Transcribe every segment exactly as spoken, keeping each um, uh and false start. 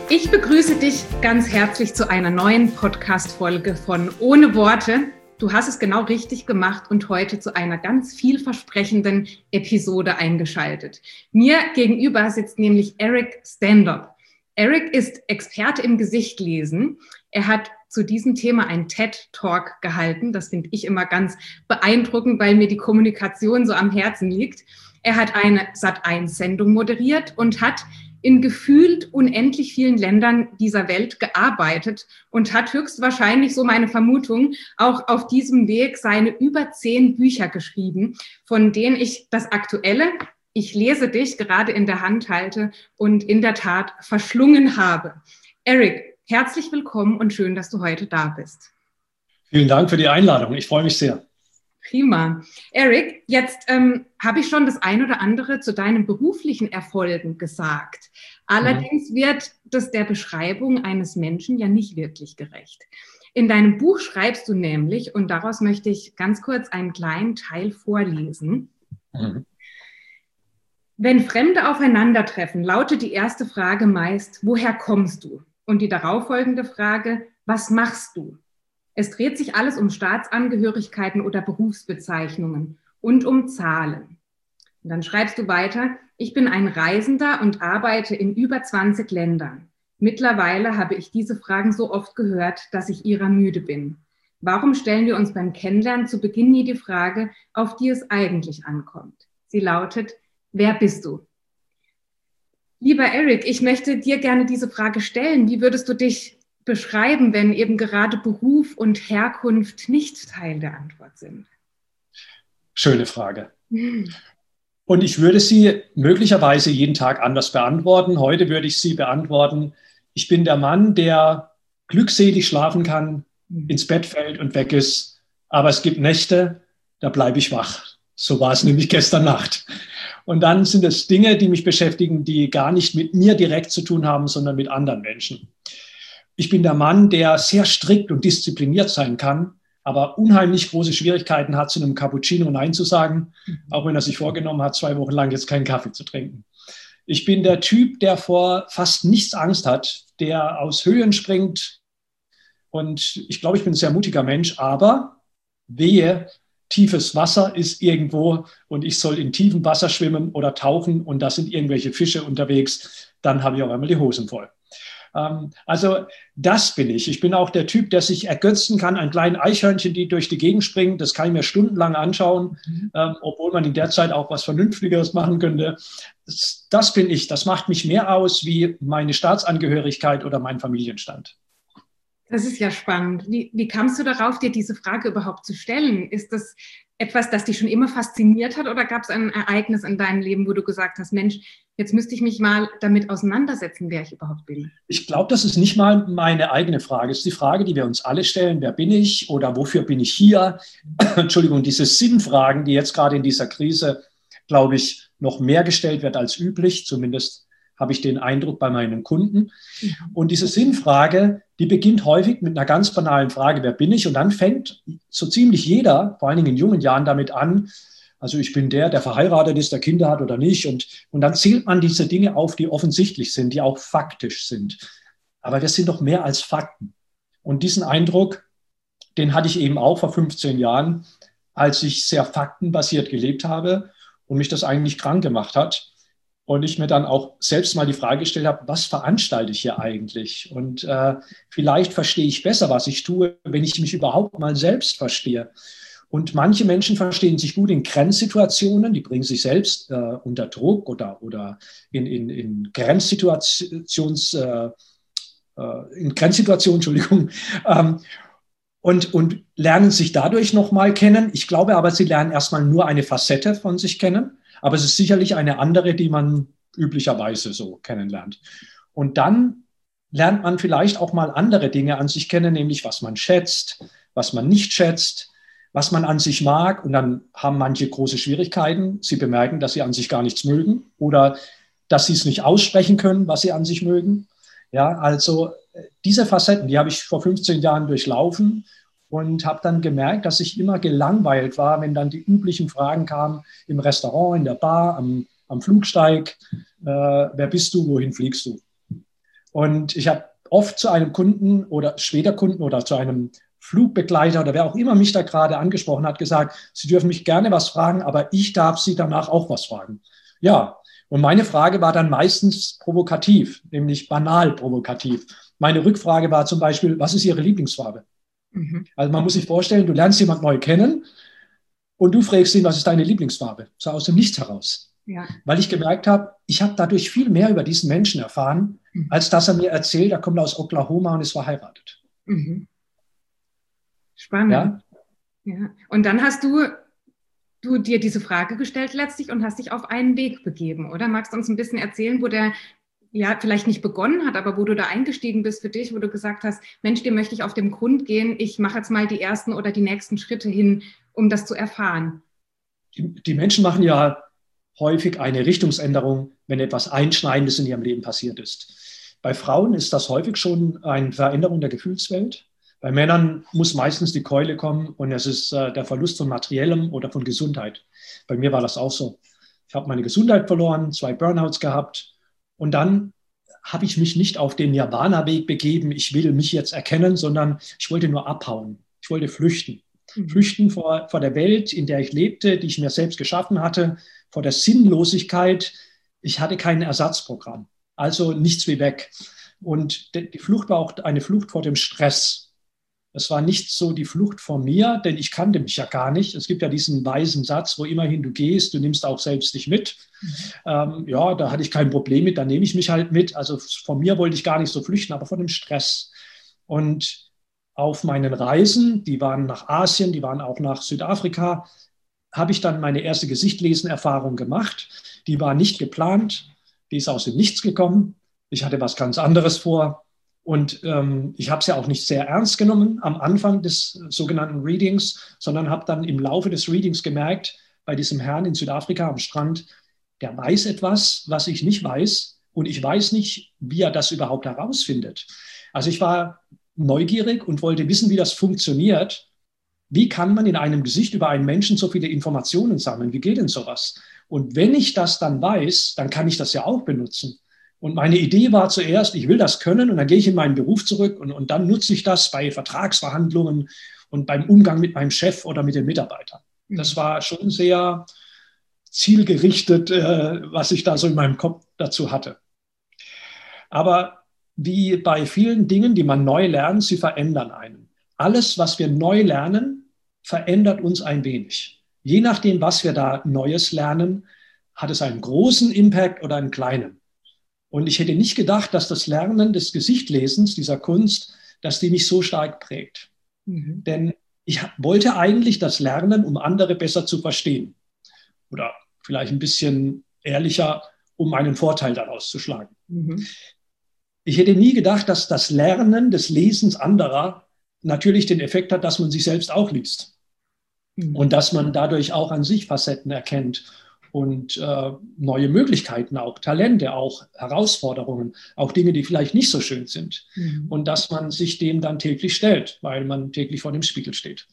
Ich begrüße dich ganz herzlich zu einer neuen Podcast-Folge von Ohne Worte. Du hast es genau richtig gemacht und heute zu einer ganz vielversprechenden Episode eingeschaltet. Mir gegenüber sitzt nämlich Eric Standop. Eric ist Experte im Gesichtlesen. Er hat zu diesem Thema einen TED-Talk gehalten. Das finde ich immer ganz beeindruckend, weil mir die Kommunikation so am Herzen liegt. Er hat eine Sat eins Sendung moderiert und hat in gefühlt unendlich vielen Ländern dieser Welt gearbeitet und hat höchstwahrscheinlich, so meine Vermutung, auch auf diesem Weg seine über zehn Bücher geschrieben, von denen ich das aktuelle Ich lese dich gerade in der Hand halte und in der Tat verschlungen habe. Eric, herzlich willkommen und schön, dass du heute da bist. Vielen Dank für die Einladung. Ich freue mich sehr. Prima. Eric, jetzt ähm, habe ich schon das ein oder andere zu deinen beruflichen Erfolgen gesagt. Allerdings mhm. wird das der Beschreibung eines Menschen ja nicht wirklich gerecht. In deinem Buch schreibst du nämlich, und daraus möchte ich ganz kurz einen kleinen Teil vorlesen. Mhm. Wenn Fremde aufeinandertreffen, lautet die erste Frage meist, woher kommst du? Und die darauffolgende Frage, was machst du? Es dreht sich alles um Staatsangehörigkeiten oder Berufsbezeichnungen und um Zahlen. Und dann schreibst du weiter, ich bin ein Reisender und arbeite in über zwanzig Ländern. Mittlerweile habe ich diese Fragen so oft gehört, dass ich ihrer müde bin. Warum stellen wir uns beim Kennenlernen zu Beginn nie die Frage, auf die es eigentlich ankommt? Sie lautet, wer bist du? Lieber Eric, ich möchte dir gerne diese Frage stellen. Wie würdest du dich beschreiben, wenn eben gerade Beruf und Herkunft nicht Teil der Antwort sind? Schöne Frage. Hm. Und ich würde sie möglicherweise jeden Tag anders beantworten. Heute würde ich sie beantworten, ich bin der Mann, der glückselig schlafen kann, hm. ins Bett fällt und weg ist. Aber es gibt Nächte, da bleibe ich wach. So war es nämlich gestern Nacht. Und dann sind es Dinge, die mich beschäftigen, die gar nicht mit mir direkt zu tun haben, sondern mit anderen Menschen. Ich bin der Mann, der sehr strikt und diszipliniert sein kann, aber unheimlich große Schwierigkeiten hat, zu einem Cappuccino Nein zu sagen, auch wenn er sich vorgenommen hat, zwei Wochen lang jetzt keinen Kaffee zu trinken. Ich bin der Typ, der vor fast nichts Angst hat, der aus Höhen springt. Und ich glaube, ich bin ein sehr mutiger Mensch, aber wehe, tiefes Wasser ist irgendwo und ich soll in tiefem Wasser schwimmen oder tauchen und da sind irgendwelche Fische unterwegs, dann habe ich auch einmal die Hosen voll. Also das bin ich. Ich bin auch der Typ, der sich ergötzen kann an kleinen Eichhörnchen, die durch die Gegend springen. Das kann ich mir stundenlang anschauen, mhm. ähm, obwohl man in der Zeit auch was Vernünftigeres machen könnte. Das, das bin ich. Das macht mich mehr aus wie meine Staatsangehörigkeit oder mein Familienstand. Das ist ja spannend. Wie, wie kamst du darauf, dir diese Frage überhaupt zu stellen? Ist das etwas, das dich schon immer fasziniert hat oder gab es ein Ereignis in deinem Leben, wo du gesagt hast, Mensch, jetzt müsste ich mich mal damit auseinandersetzen, wer ich überhaupt bin? Ich glaube, das ist nicht mal meine eigene Frage. Es ist die Frage, die wir uns alle stellen. Wer bin ich oder wofür bin ich hier? Entschuldigung, diese Sinnfragen, die jetzt gerade in dieser Krise, glaube ich, noch mehr gestellt wird als üblich. Zumindest habe ich den Eindruck bei meinen Kunden. Und diese Sinnfrage, die beginnt häufig mit einer ganz banalen Frage, wer bin ich? Und dann fängt so ziemlich jeder, vor allen Dingen in jungen Jahren, damit an, also ich bin der, der verheiratet ist, der Kinder hat oder nicht. Und, und dann zählt man diese Dinge auf, die offensichtlich sind, die auch faktisch sind. Aber wir sind doch mehr als Fakten. Und diesen Eindruck, den hatte ich eben auch vor fünfzehn Jahren, als ich sehr faktenbasiert gelebt habe und mich das eigentlich krank gemacht hat. Und ich mir dann auch selbst mal die Frage gestellt habe, was veranstalte ich hier eigentlich? Und äh, vielleicht verstehe ich besser, was ich tue, wenn ich mich überhaupt mal selbst verstehe. Und manche Menschen verstehen sich gut in Grenzsituationen, die bringen sich selbst äh, unter Druck oder, oder in, in, in Grenzsituations, äh, äh, in Grenzsituationen, Entschuldigung, ähm, und, und lernen sich dadurch nochmal kennen. Ich glaube aber, sie lernen erstmal nur eine Facette von sich kennen. Aber es ist sicherlich eine andere, die man üblicherweise so kennenlernt. Und dann lernt man vielleicht auch mal andere Dinge an sich kennen, nämlich was man schätzt, was man nicht schätzt, was man an sich mag. Und dann haben manche große Schwierigkeiten. Sie bemerken, dass sie an sich gar nichts mögen oder dass sie es nicht aussprechen können, was sie an sich mögen. Ja, also diese Facetten, die habe ich vor fünfzehn Jahren durchlaufen. Und habe dann gemerkt, dass ich immer gelangweilt war, wenn dann die üblichen Fragen kamen im Restaurant, in der Bar, am, am Flugsteig. Äh, wer bist du, wohin fliegst du? Und ich habe oft zu einem Kunden oder später Kunden oder zu einem Flugbegleiter oder wer auch immer mich da gerade angesprochen hat, gesagt, Sie dürfen mich gerne was fragen, aber ich darf Sie danach auch was fragen. Ja, und meine Frage war dann meistens provokativ, nämlich banal provokativ. Meine Rückfrage war zum Beispiel, was ist Ihre Lieblingsfarbe? Mhm. Also man muss sich vorstellen, du lernst jemanden neu kennen und du fragst ihn, was ist deine Lieblingsfarbe? So aus dem Nichts heraus. Ja. Weil ich gemerkt habe, ich habe dadurch viel mehr über diesen Menschen erfahren, mhm. als dass er mir erzählt, er kommt aus Oklahoma und ist verheiratet. Mhm. Spannend. Ja? Ja. Und dann hast du, du dir diese Frage gestellt letztlich und hast dich auf einen Weg begeben, oder? Magst du uns ein bisschen erzählen, wo der ja vielleicht nicht begonnen hat, aber wo du da eingestiegen bist für dich, wo du gesagt hast, Mensch, dem möchte ich auf den Grund gehen, ich mache jetzt mal die ersten oder die nächsten Schritte hin, um das zu erfahren? Die, die Menschen machen ja häufig eine Richtungsänderung, wenn etwas Einschneidendes in ihrem Leben passiert ist. Bei Frauen ist das häufig schon eine Veränderung der Gefühlswelt. Bei Männern muss meistens die Keule kommen und es ist äh, der Verlust von Materiellem oder von Gesundheit. Bei mir war das auch so. Ich habe meine Gesundheit verloren, zwei Burnouts gehabt und dann habe ich mich nicht auf den Nirvana-Weg begeben, ich will mich jetzt erkennen, sondern ich wollte nur abhauen. Ich wollte flüchten. Mhm. Flüchten vor, vor der Welt, in der ich lebte, die ich mir selbst geschaffen hatte, vor der Sinnlosigkeit. Ich hatte kein Ersatzprogramm, also nichts wie weg. Und die Flucht war auch eine Flucht vor dem Stress. Es war nicht so die Flucht vor mir, denn ich kannte mich ja gar nicht. Es gibt ja diesen weisen Satz, wo immerhin du gehst, du nimmst auch selbst dich mit. Mhm. Ähm, ja, da hatte ich kein Problem mit, da nehme ich mich halt mit. Also von mir wollte ich gar nicht so flüchten, aber vor dem Stress. Und auf meinen Reisen, die waren nach Asien, die waren auch nach Südafrika, habe ich dann meine erste Gesichtlesen-Erfahrung gemacht. Die war nicht geplant, die ist aus dem Nichts gekommen. Ich hatte was ganz anderes vor. Und ähm, ich habe es ja auch nicht sehr ernst genommen am Anfang des sogenannten Readings, sondern habe dann im Laufe des Readings gemerkt, bei diesem Herrn in Südafrika am Strand, der weiß etwas, was ich nicht weiß. Und ich weiß nicht, wie er das überhaupt herausfindet. Also ich war neugierig und wollte wissen, wie das funktioniert. Wie kann man in einem Gesicht über einen Menschen so viele Informationen sammeln? Wie geht denn sowas? Und wenn ich das dann weiß, dann kann ich das ja auch benutzen. Und meine Idee war zuerst, ich will das können und dann gehe ich in meinen Beruf zurück und, und dann nutze ich das bei Vertragsverhandlungen und beim Umgang mit meinem Chef oder mit den Mitarbeitern. Das war schon sehr zielgerichtet, äh, was ich da so in meinem Kopf dazu hatte. Aber wie bei vielen Dingen, die man neu lernt, sie verändern einen. Alles, was wir neu lernen, verändert uns ein wenig. Je nachdem, was wir da Neues lernen, hat es einen großen Impact oder einen kleinen. Und ich hätte nicht gedacht, dass das Lernen des Gesichtlesens, dieser Kunst, dass die mich so stark prägt. Mhm. Denn ich wollte eigentlich das Lernen, um andere besser zu verstehen. Oder vielleicht ein bisschen ehrlicher, um einen Vorteil daraus zu schlagen. Mhm. Ich hätte nie gedacht, dass das Lernen des Lesens anderer natürlich den Effekt hat, dass man sich selbst auch liest. Mhm. Und dass man dadurch auch an sich Facetten erkennt. Und äh, neue Möglichkeiten auch, Talente auch, Herausforderungen, auch Dinge, die vielleicht nicht so schön sind. Mhm. Und dass man sich dem dann täglich stellt, weil man täglich vor dem Spiegel steht.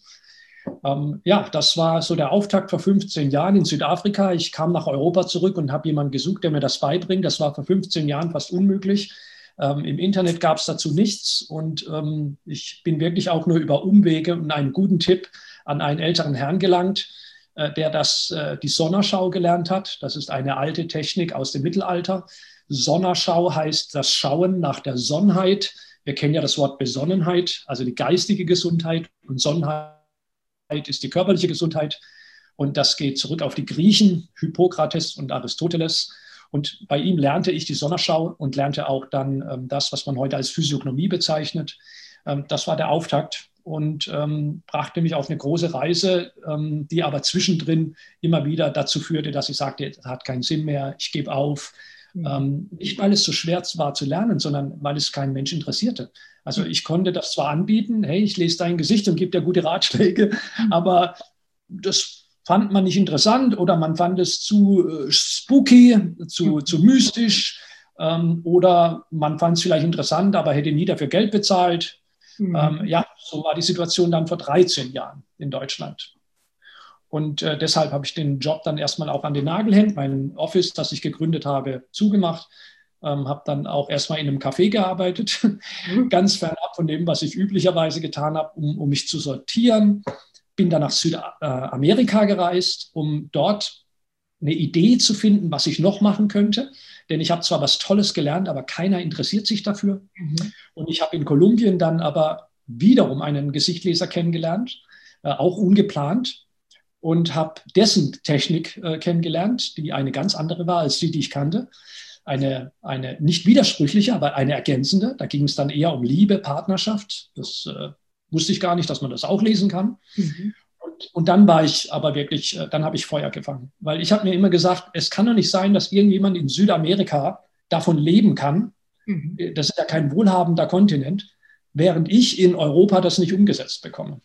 Ähm, ja, das war so der Auftakt vor fünfzehn Jahren in Südafrika. Ich kam nach Europa zurück und habe jemanden gesucht, der mir das beibringt. Das war vor fünfzehn Jahren fast unmöglich. Ähm, Im Internet gab es dazu nichts. Und ähm, ich bin wirklich auch nur über Umwege und einen guten Tipp an einen älteren Herrn gelangt, der das, die Sonnerschau gelernt hat. Das ist eine alte Technik aus dem Mittelalter. Sonnerschau heißt das Schauen nach der Sonnheit. Wir kennen ja das Wort Besonnenheit, also die geistige Gesundheit. Und Sonnenheit ist die körperliche Gesundheit. Und das geht zurück auf die Griechen, Hippokrates und Aristoteles. Und bei ihm lernte ich die Sonnerschau und lernte auch dann ähm, das, was man heute als Physiognomie bezeichnet. Ähm, das war der Auftakt. Und ähm, brachte mich auf eine große Reise, ähm, die aber zwischendrin immer wieder dazu führte, dass ich sagte, das hat keinen Sinn mehr, ich gebe auf. Mhm. Ähm, nicht, weil es so schwer war zu lernen, sondern weil es keinen Mensch interessierte. Also ich konnte das zwar anbieten, hey, ich lese dein Gesicht und gebe dir gute Ratschläge, mhm. aber das fand man nicht interessant oder man fand es zu äh, spooky, zu, mhm. zu mystisch ähm, oder man fand es vielleicht interessant, aber hätte nie dafür Geld bezahlt. Mhm. Ähm, ja, so war die Situation dann vor dreizehn Jahren in Deutschland. Und äh, deshalb habe ich den Job dann erstmal auch an den Nagel hängt, mein Office, das ich gegründet habe, zugemacht. Ähm, habe dann auch erstmal in einem Café gearbeitet, mhm. ganz fernab von dem, was ich üblicherweise getan habe, um, um mich zu sortieren. Bin dann nach Südamerika gereist, um dort eine Idee zu finden, was ich noch machen könnte. Denn ich habe zwar was Tolles gelernt, aber keiner interessiert sich dafür. Mhm. Und ich habe in Kolumbien dann aber wiederum einen Gesichtleser kennengelernt, äh, auch ungeplant, und habe dessen Technik äh, kennengelernt, die eine ganz andere war als die, die ich kannte. Eine, eine nicht widersprüchliche, aber eine ergänzende. Da ging es dann eher um Liebe, Partnerschaft. Das äh, wusste ich gar nicht, dass man das auch lesen kann. Mhm. Und, und dann war ich aber wirklich, äh, dann habe ich Feuer gefangen. Weil ich habe mir immer gesagt, es kann doch nicht sein, dass irgendjemand in Südamerika davon leben kann. Mhm. Das ist ja kein wohlhabender Kontinent, während ich in Europa das nicht umgesetzt bekomme.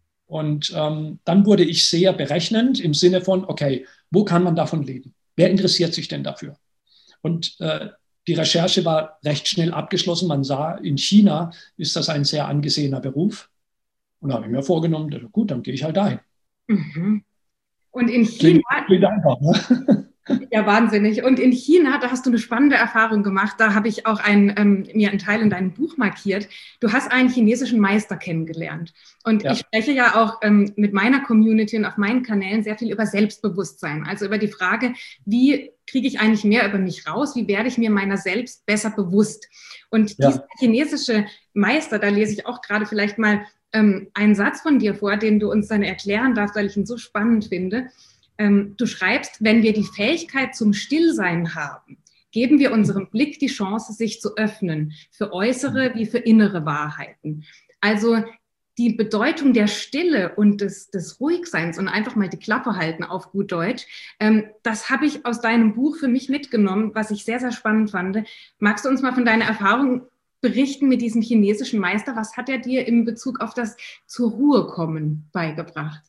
Und ähm, dann wurde ich sehr berechnend im Sinne von, okay, wo kann man davon leben? Wer interessiert sich denn dafür? Und äh, die Recherche war recht schnell abgeschlossen. Man sah, in China ist das ein sehr angesehener Beruf. Und da habe ich mir vorgenommen, gut, dann gehe ich halt dahin. Mhm. Und in China... Klingt einfach, ne? Ja, wahnsinnig. Und in China, da hast du eine spannende Erfahrung gemacht. Da habe ich auch ein, ähm, mir einen Teil in deinem Buch markiert. Du hast einen chinesischen Meister kennengelernt. Und ja. ich spreche ja auch ähm, mit meiner Community und auf meinen Kanälen sehr viel über Selbstbewusstsein. Also über die Frage, wie kriege ich eigentlich mehr über mich raus? Wie werde ich mir meiner selbst besser bewusst? Und ja. dieser chinesische Meister, da lese ich auch gerade vielleicht mal ähm, einen Satz von dir vor, den du uns dann erklären darfst, weil ich ihn so spannend finde. Du schreibst, wenn wir die Fähigkeit zum Stillsein haben, geben wir unserem Blick die Chance, sich zu öffnen, für äußere wie für innere Wahrheiten. Also die Bedeutung der Stille und des, des Ruhigseins und einfach mal die Klappe halten auf gut Deutsch, ähm, das habe ich aus deinem Buch für mich mitgenommen, was ich sehr, sehr spannend fand. Magst du uns mal von deiner Erfahrung berichten mit diesem chinesischen Meister? Was hat er dir in Bezug auf das zur Ruhe kommen beigebracht?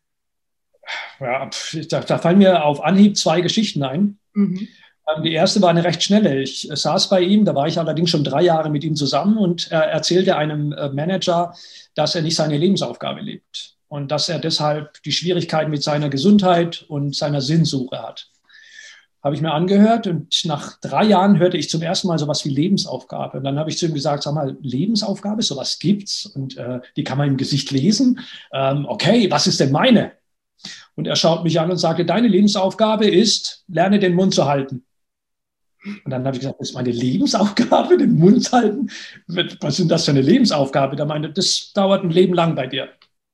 Ja, da, da fallen mir auf Anhieb zwei Geschichten ein. Mhm. Die erste war eine recht schnelle. Ich saß bei ihm, da war ich allerdings schon drei Jahre mit ihm zusammen, und er erzählte einem Manager, dass er nicht seine Lebensaufgabe lebt und dass er deshalb die Schwierigkeiten mit seiner Gesundheit und seiner Sinnsuche hat. Habe ich mir angehört, und nach drei Jahren hörte ich zum ersten Mal sowas wie Lebensaufgabe. Und dann habe ich zu ihm gesagt, sag mal, Lebensaufgabe, sowas gibt's, und äh, die kann man im Gesicht lesen. Ähm, okay, was ist denn meine? Und er schaut mich an und sagte, deine Lebensaufgabe ist, lerne den Mund zu halten. Und dann habe ich gesagt, das ist meine Lebensaufgabe, den Mund zu halten? Was ist denn das für eine Lebensaufgabe? Da meinte, das dauert ein Leben lang bei dir.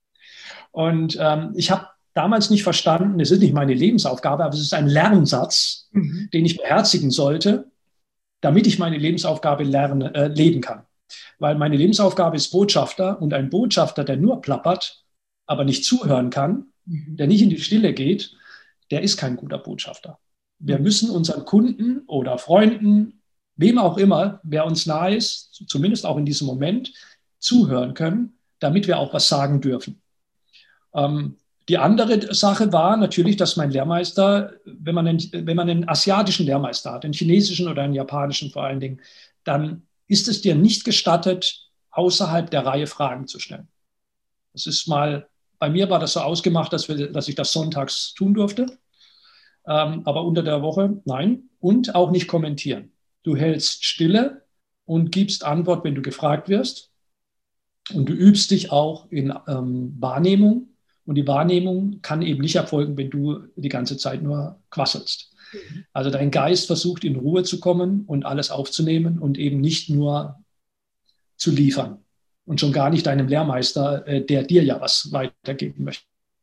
Und ähm, ich habe damals nicht verstanden, es ist nicht meine Lebensaufgabe, aber es ist ein Lernsatz, mhm. den ich beherzigen sollte, damit ich meine Lebensaufgabe lerne, äh, leben kann. Weil meine Lebensaufgabe ist Botschafter, und ein Botschafter, der nur plappert, aber nicht zuhören kann, der nicht in die Stille geht, der ist kein guter Botschafter. Wir müssen unseren Kunden oder Freunden, wem auch immer, wer uns nahe ist, zumindest auch in diesem Moment, zuhören können, damit wir auch was sagen dürfen. Ähm, die andere Sache war natürlich, dass mein Lehrmeister, wenn man, einen, wenn man einen asiatischen Lehrmeister hat, einen chinesischen oder einen japanischen vor allen Dingen, dann ist es dir nicht gestattet, außerhalb der Reihe Fragen zu stellen. Das ist mal... Bei mir war das so ausgemacht, dass, wir, dass ich das sonntags tun durfte, ähm, aber unter der Woche nein, und auch nicht kommentieren. Du hältst Stille und gibst Antwort, wenn du gefragt wirst, und du übst dich auch in ähm, Wahrnehmung, und die Wahrnehmung kann eben nicht erfolgen, wenn du die ganze Zeit nur quasselst. Mhm. Also dein Geist versucht, in Ruhe zu kommen und alles aufzunehmen und eben nicht nur zu liefern. Und schon gar nicht deinem Lehrmeister, der dir ja was weitergeben möchte.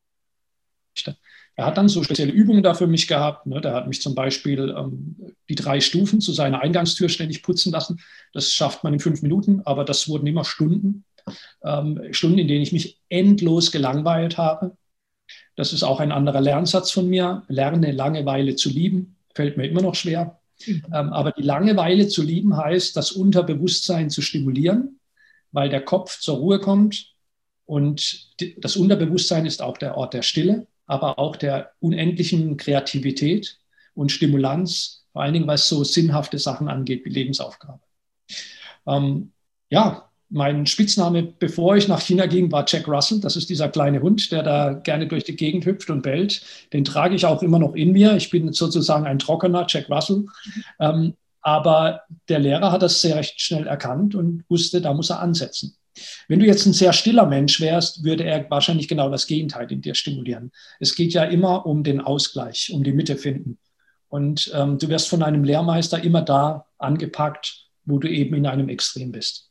Er hat dann so spezielle Übungen da für mich gehabt. Ne? Der hat mich zum Beispiel ähm, die drei Stufen zu seiner Eingangstür ständig putzen lassen. Das schafft man in fünf Minuten, aber das wurden immer Stunden. Ähm, Stunden, in denen ich mich endlos gelangweilt habe. Das ist auch ein anderer Lernsatz von mir. Lerne Langeweile zu lieben. Fällt mir immer noch schwer. Mhm. Ähm, aber die Langeweile zu lieben heißt, das Unterbewusstsein zu stimulieren, weil der Kopf zur Ruhe kommt, und das Unterbewusstsein ist auch der Ort der Stille, aber auch der unendlichen Kreativität und Stimulanz, vor allen Dingen, was so sinnhafte Sachen angeht wie Lebensaufgabe. Ähm, ja, mein Spitzname, bevor ich nach China ging, war Jack Russell. Das ist dieser kleine Hund, der da gerne durch die Gegend hüpft und bellt. Den trage ich auch immer noch in mir. Ich bin sozusagen ein trockener Jack Russell. Ähm, Aber der Lehrer hat das sehr recht schnell erkannt und wusste, da muss er ansetzen. Wenn du jetzt ein sehr stiller Mensch wärst, würde er wahrscheinlich genau das Gegenteil in dir stimulieren. Es geht ja immer um den Ausgleich, um die Mitte finden. Und ähm, du wirst von einem Lehrmeister immer da angepackt, wo du eben in einem Extrem bist.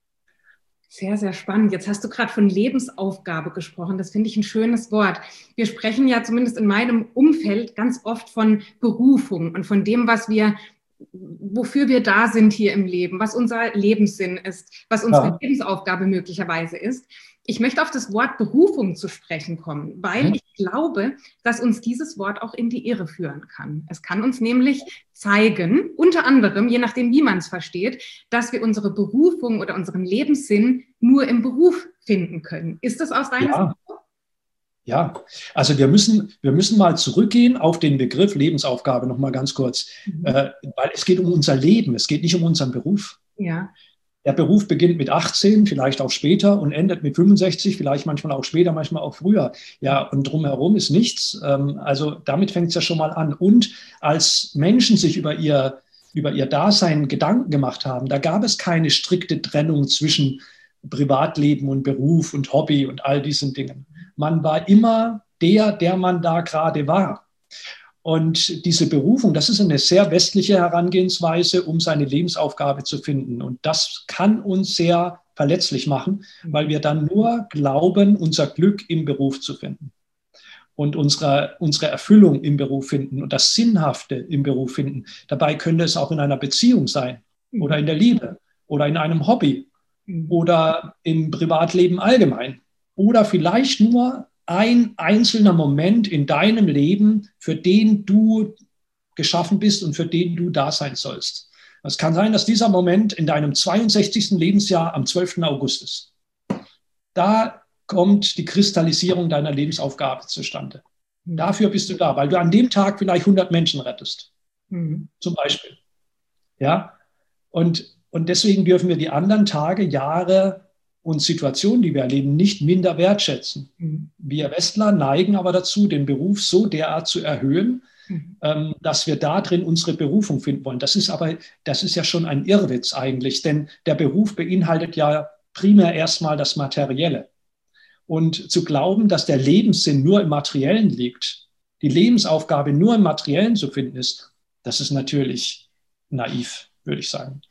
Sehr, sehr spannend. Jetzt hast du gerade von Lebensaufgabe gesprochen. Das finde ich ein schönes Wort. Wir sprechen ja zumindest in meinem Umfeld ganz oft von Berufung und von dem, was wir, wofür wir da sind hier im Leben, was unser Lebenssinn ist, was unsere ja. Lebensaufgabe möglicherweise ist. Ich möchte auf das Wort Berufung zu sprechen kommen, weil mhm. ich glaube, dass uns dieses Wort auch in die Irre führen kann. Es kann uns nämlich zeigen, unter anderem, je nachdem, wie man es versteht, dass wir unsere Berufung oder unseren Lebenssinn nur im Beruf finden können. Ist das aus deiner ja. Sicht so? Ja, also wir müssen, wir müssen mal zurückgehen auf den Begriff Lebensaufgabe noch mal ganz kurz, mhm. äh, weil es geht um unser Leben, es geht nicht um unseren Beruf. Ja. Der Beruf beginnt mit achtzehn, vielleicht auch später und endet mit fünfundsechzig, vielleicht manchmal auch später, manchmal auch früher. Ja, und drumherum ist nichts. Also damit fängt es ja schon mal an. Und als Menschen sich über ihr, über ihr Dasein Gedanken gemacht haben, da gab es keine strikte Trennung zwischen Privatleben und Beruf und Hobby und all diesen Dingen. Man war immer der, der man da gerade war. Und diese Berufung, das ist eine sehr westliche Herangehensweise, um seine Lebensaufgabe zu finden. Und das kann uns sehr verletzlich machen, weil wir dann nur glauben, unser Glück im Beruf zu finden und unsere, unsere Erfüllung im Beruf finden und das Sinnhafte im Beruf finden. Dabei könnte es auch in einer Beziehung sein oder in der Liebe oder in einem Hobby oder im Privatleben allgemein oder vielleicht nur ein einzelner Moment in deinem Leben, für den du geschaffen bist und für den du da sein sollst. Es kann sein, dass dieser Moment in deinem zweiundsechzigsten Lebensjahr am zwölften August ist. Da kommt die Kristallisierung deiner Lebensaufgabe zustande. Mhm. Dafür bist du da, weil du an dem Tag vielleicht hundert Menschen rettest. Mhm. Zum Beispiel. Ja? Und, und deswegen dürfen wir die anderen Tage, Jahre und Situationen, die wir erleben, nicht minder wertschätzen. Mhm. Wir Westler neigen aber dazu, den Beruf so derart zu erhöhen, mhm. ähm, dass wir da drin unsere Berufung finden wollen. Das ist aber, das ist ja schon ein Irrwitz eigentlich, denn der Beruf beinhaltet ja primär erstmal das Materielle. Und zu glauben, dass der Lebenssinn nur im Materiellen liegt, die Lebensaufgabe nur im Materiellen zu finden ist, das ist natürlich naiv, würde ich sagen.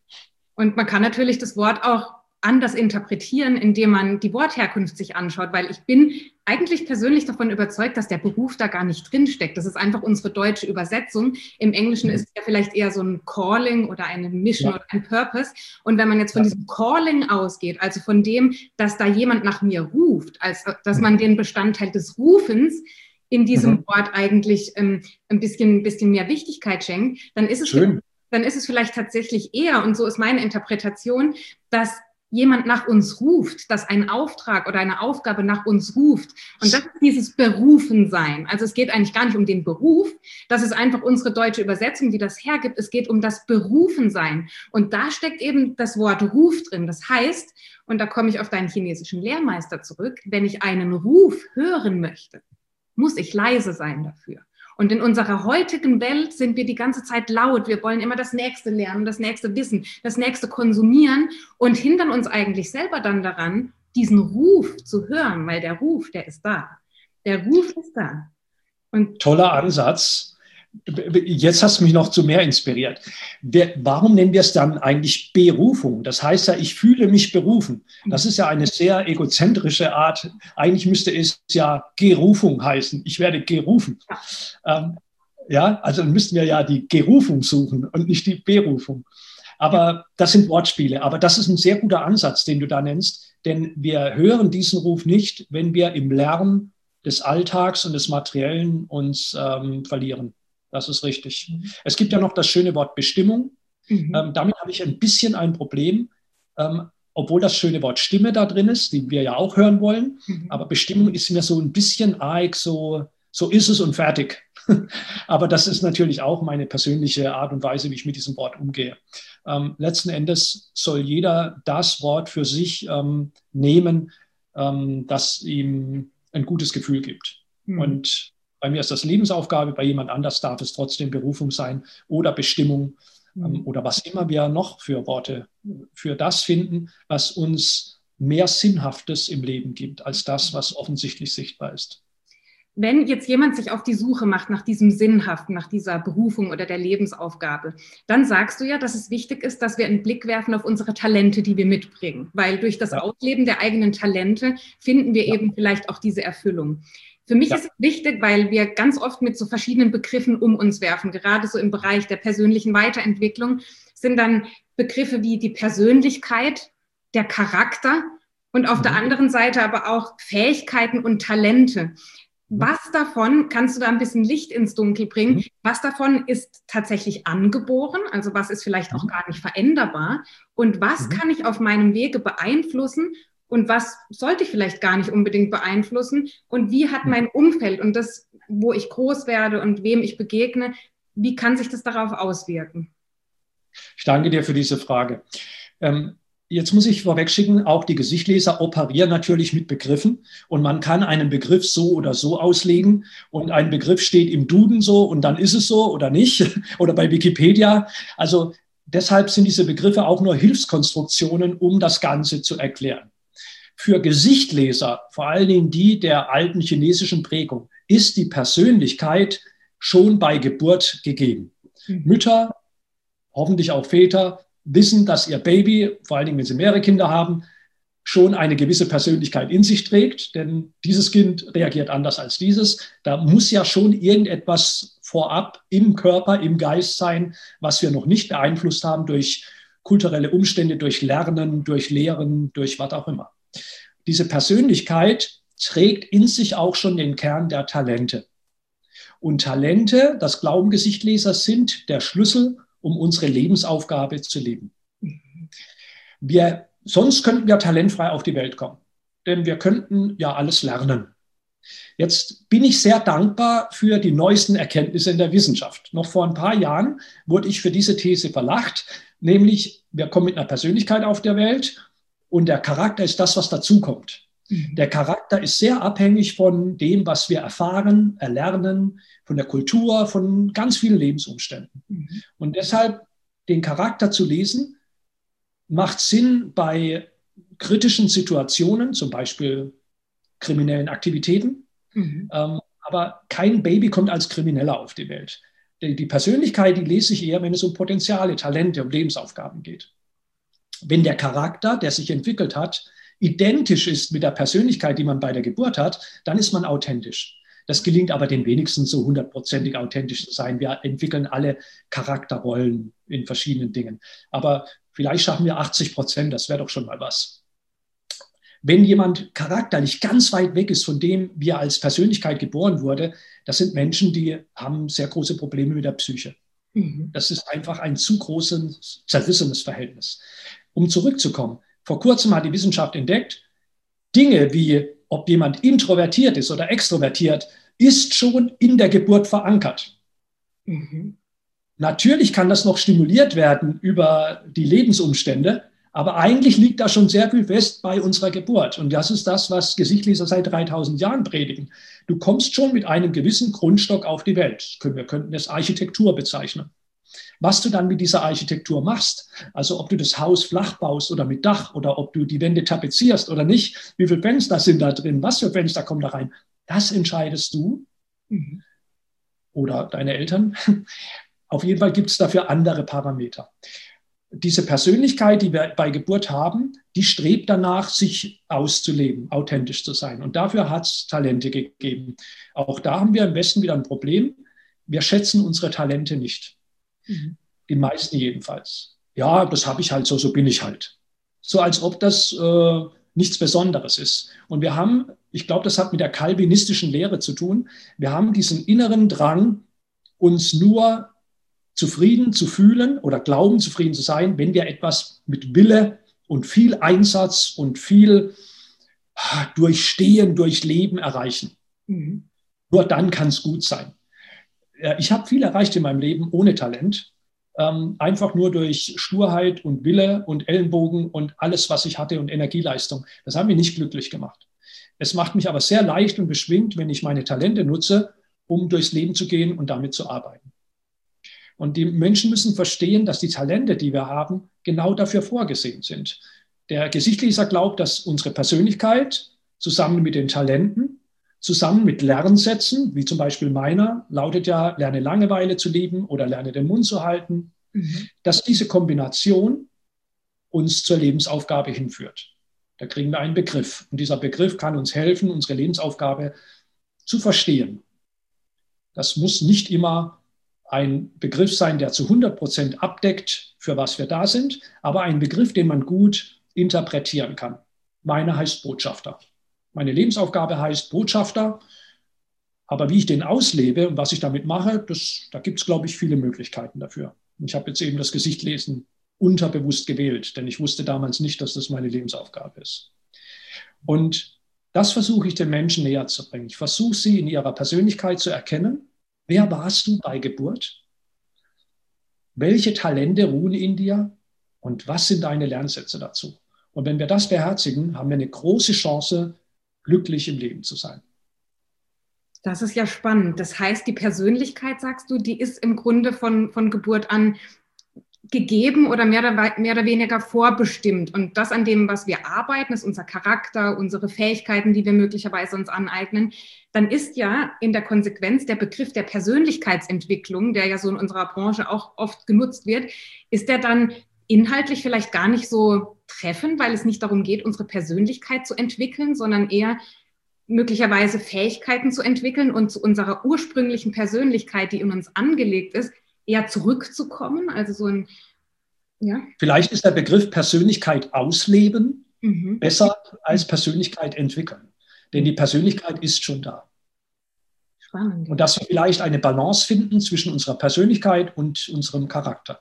Und man kann natürlich das Wort auch anders interpretieren, indem man die Wortherkunft sich anschaut, weil ich bin eigentlich persönlich davon überzeugt, dass der Beruf da gar nicht drinsteckt. Das ist einfach unsere deutsche Übersetzung. Im Englischen mhm. ist es ja vielleicht eher so ein Calling oder eine Mission ja. oder ein Purpose. Und wenn man jetzt von ja. diesem Calling ausgeht, also von dem, dass da jemand nach mir ruft, als dass man den Bestandteil des Rufens in diesem mhm. Wort eigentlich ähm, ein bisschen, ein bisschen mehr Wichtigkeit schenkt, dann ist es Schön. dann ist es vielleicht tatsächlich eher, und so ist meine Interpretation, dass jemand nach uns ruft, dass ein Auftrag oder eine Aufgabe nach uns ruft. Und das ist dieses Berufensein. Also es geht eigentlich gar nicht um den Beruf. Das ist einfach unsere deutsche Übersetzung, die das hergibt. Es geht um das Berufensein. Und da steckt eben das Wort Ruf drin. Das heißt, und da komme ich auf deinen chinesischen Lehrmeister zurück, wenn ich einen Ruf hören möchte, muss ich leise sein dafür. Und in unserer heutigen Welt sind wir die ganze Zeit laut. Wir wollen immer das Nächste lernen, das Nächste wissen, das Nächste konsumieren und hindern uns eigentlich selber dann daran, diesen Ruf zu hören, weil der Ruf, der ist da. Der Ruf ist da. Und toller Ansatz. Jetzt hast du mich noch zu mehr inspiriert. Der, warum nennen wir es dann eigentlich Berufung? Das heißt ja, ich fühle mich berufen. Das ist ja eine sehr egozentrische Art. Eigentlich müsste es ja Gerufung heißen. Ich werde gerufen. Ähm, ja, also dann müssten wir ja die Gerufung suchen und nicht die Berufung. Aber das sind Wortspiele. Aber das ist ein sehr guter Ansatz, den du da nennst. Denn wir hören diesen Ruf nicht, wenn wir im Lärm des Alltags und des Materiellen uns ähm, verlieren. Das ist richtig. Mhm. Es gibt ja noch das schöne Wort Bestimmung. Mhm. Ähm, damit habe ich ein bisschen ein Problem, ähm, obwohl das schöne Wort Stimme da drin ist, die wir ja auch hören wollen. Mhm. Aber Bestimmung ist mir so ein bisschen arg, so, so ist es und fertig. Aber das ist natürlich auch meine persönliche Art und Weise, wie ich mit diesem Wort umgehe. Ähm, letzten Endes soll jeder das Wort für sich ähm, nehmen, ähm, das ihm ein gutes Gefühl gibt. Mhm. Und bei mir ist das Lebensaufgabe, bei jemand anders darf es trotzdem Berufung sein oder Bestimmung. Mhm. Oder was immer wir noch für Worte für das finden, was uns mehr Sinnhaftes im Leben gibt, als das, was offensichtlich sichtbar ist. Wenn jetzt jemand sich auf die Suche macht nach diesem Sinnhaften, nach dieser Berufung oder der Lebensaufgabe, dann sagst du ja, dass es wichtig ist, dass wir einen Blick werfen auf unsere Talente, die wir mitbringen. Weil durch das ja. Ausleben der eigenen Talente finden wir ja. eben vielleicht auch diese Erfüllung. Für mich ja. ist es wichtig, weil wir ganz oft mit so verschiedenen Begriffen um uns werfen, gerade so im Bereich der persönlichen Weiterentwicklung, sind dann Begriffe wie die Persönlichkeit, der Charakter und auf mhm. der anderen Seite aber auch Fähigkeiten und Talente. Was davon, kannst du da ein bisschen Licht ins Dunkel bringen, mhm. was davon ist tatsächlich angeboren, also was ist vielleicht auch gar nicht veränderbar und was mhm. kann ich auf meinem Wege beeinflussen und was sollte ich vielleicht gar nicht unbedingt beeinflussen und wie hat mein Umfeld und das, wo ich groß werde und wem ich begegne, wie kann sich das darauf auswirken? Ich danke dir für diese Frage. Ähm, Jetzt muss ich vorwegschicken, auch die Gesichtleser operieren natürlich mit Begriffen und man kann einen Begriff so oder so auslegen und ein Begriff steht im Duden so und dann ist es so oder nicht oder bei Wikipedia. Also deshalb sind diese Begriffe auch nur Hilfskonstruktionen, um das Ganze zu erklären. Für Gesichtleser, vor allen Dingen die der alten chinesischen Prägung, ist die Persönlichkeit schon bei Geburt gegeben. Mhm. Mütter, hoffentlich auch Väter, wissen, dass ihr Baby, vor allen Dingen, wenn sie mehrere Kinder haben, schon eine gewisse Persönlichkeit in sich trägt, denn dieses Kind reagiert anders als dieses. Da muss ja schon irgendetwas vorab im Körper, im Geist sein, was wir noch nicht beeinflusst haben durch kulturelle Umstände, durch Lernen, durch Lehren, durch was auch immer. Diese Persönlichkeit trägt in sich auch schon den Kern der Talente. Und Talente, das glauben Gesichtleser, sind der Schlüssel, um unsere Lebensaufgabe zu leben. Wir, sonst könnten wir talentfrei auf die Welt kommen, denn wir könnten ja alles lernen. Jetzt bin ich sehr dankbar für die neuesten Erkenntnisse in der Wissenschaft. Noch vor ein paar Jahren wurde ich für diese These verlacht, nämlich wir kommen mit einer Persönlichkeit auf der Welt und der Charakter ist das, was dazukommt. Der Charakter ist sehr abhängig von dem, was wir erfahren, erlernen, von der Kultur, von ganz vielen Lebensumständen. Mhm. Und deshalb den Charakter zu lesen, macht Sinn bei kritischen Situationen, zum Beispiel kriminellen Aktivitäten. Mhm. Ähm, aber kein Baby kommt als Krimineller auf die Welt. Die, die Persönlichkeit, die lese ich eher, wenn es um Potenziale, Talente, um Lebensaufgaben geht. Wenn der Charakter, der sich entwickelt hat, identisch ist mit der Persönlichkeit, die man bei der Geburt hat, dann ist man authentisch. Das gelingt aber den wenigsten so hundertprozentig authentisch zu sein. Wir entwickeln alle Charakterrollen in verschiedenen Dingen. Aber vielleicht schaffen wir achtzig Prozent, das wäre doch schon mal was. Wenn jemand charakterlich ganz weit weg ist von dem, wie er als Persönlichkeit geboren wurde, das sind Menschen, die haben sehr große Probleme mit der Psyche. Mhm. Das ist einfach ein zu großes, zerrissenes Verhältnis. Um zurückzukommen, vor kurzem hat die Wissenschaft entdeckt, Dinge wie, ob jemand introvertiert ist oder extrovertiert, ist schon in der Geburt verankert. Mhm. Natürlich kann das noch stimuliert werden über die Lebensumstände, aber eigentlich liegt da schon sehr viel fest bei unserer Geburt. Und das ist das, was Gesichtleser seit dreitausend Jahren predigen. Du kommst schon mit einem gewissen Grundstock auf die Welt. Wir könnten es Architektur bezeichnen. Was du dann mit dieser Architektur machst, also ob du das Haus flach baust oder mit Dach oder ob du die Wände tapezierst oder nicht, wie viele Fenster sind da drin, was für Fenster kommen da rein, das entscheidest du mhm. oder deine Eltern. Auf jeden Fall gibt es dafür andere Parameter. Diese Persönlichkeit, die wir bei Geburt haben, die strebt danach, sich auszuleben, authentisch zu sein. Und dafür hat es Talente gegeben. Auch da haben wir im Westen wieder ein Problem. Wir schätzen unsere Talente nicht. Die meisten jedenfalls. Ja, das habe ich halt so, so bin ich halt. So als ob das äh, nichts Besonderes ist. Und wir haben, ich glaube, das hat mit der calvinistischen Lehre zu tun, wir haben diesen inneren Drang, uns nur zufrieden zu fühlen oder glauben, zufrieden zu sein, wenn wir etwas mit Wille und viel Einsatz und viel Durchstehen, Durchleben erreichen. Mhm. Nur dann kann es gut sein. Ich habe viel erreicht in meinem Leben ohne Talent, ähm, einfach nur durch Sturheit und Wille und Ellenbogen und alles, was ich hatte und Energieleistung. Das hat mich nicht glücklich gemacht. Es macht mich aber sehr leicht und beschwingt, wenn ich meine Talente nutze, um durchs Leben zu gehen und damit zu arbeiten. Und die Menschen müssen verstehen, dass die Talente, die wir haben, genau dafür vorgesehen sind. Der Gesichtleser glaubt, dass unsere Persönlichkeit zusammen mit den Talenten, zusammen mit Lernsätzen, wie zum Beispiel meiner, lautet ja, lerne Langeweile zu lieben oder lerne den Mund zu halten, mhm. dass diese Kombination uns zur Lebensaufgabe hinführt. Da kriegen wir einen Begriff. Und dieser Begriff kann uns helfen, unsere Lebensaufgabe zu verstehen. Das muss nicht immer ein Begriff sein, der zu hundert Prozent abdeckt, für was wir da sind, aber ein Begriff, den man gut interpretieren kann. Meine heißt Botschafter. Meine Lebensaufgabe heißt Botschafter, aber wie ich den auslebe und was ich damit mache, das, da gibt es, glaube ich, viele Möglichkeiten dafür. Und ich habe jetzt eben das Gesichtlesen unterbewusst gewählt, denn ich wusste damals nicht, dass das meine Lebensaufgabe ist. Und das versuche ich den Menschen näher zu bringen. Ich versuche sie in ihrer Persönlichkeit zu erkennen. Wer warst du bei Geburt? Welche Talente ruhen in dir? Und was sind deine Lernsätze dazu? Und wenn wir das beherzigen, haben wir eine große Chance, glücklich im Leben zu sein. Das ist ja spannend. Das heißt, die Persönlichkeit, sagst du, die ist im Grunde von, von Geburt an gegeben oder mehr oder, mehr oder weniger vorbestimmt. Und das an dem, was wir arbeiten, ist unser Charakter, unsere Fähigkeiten, die wir möglicherweise uns aneignen. Dann ist ja in der Konsequenz der Begriff der Persönlichkeitsentwicklung, der ja so in unserer Branche auch oft genutzt wird, ist der dann inhaltlich vielleicht gar nicht so treffend, weil es nicht darum geht, unsere Persönlichkeit zu entwickeln, sondern eher möglicherweise Fähigkeiten zu entwickeln und zu unserer ursprünglichen Persönlichkeit, die in uns angelegt ist, eher zurückzukommen. Also so ein, ja. Vielleicht ist der Begriff Persönlichkeit ausleben mhm. besser als Persönlichkeit entwickeln. Denn die Persönlichkeit ist schon da. Spannend. Und dass wir vielleicht eine Balance finden zwischen unserer Persönlichkeit und unserem Charakter.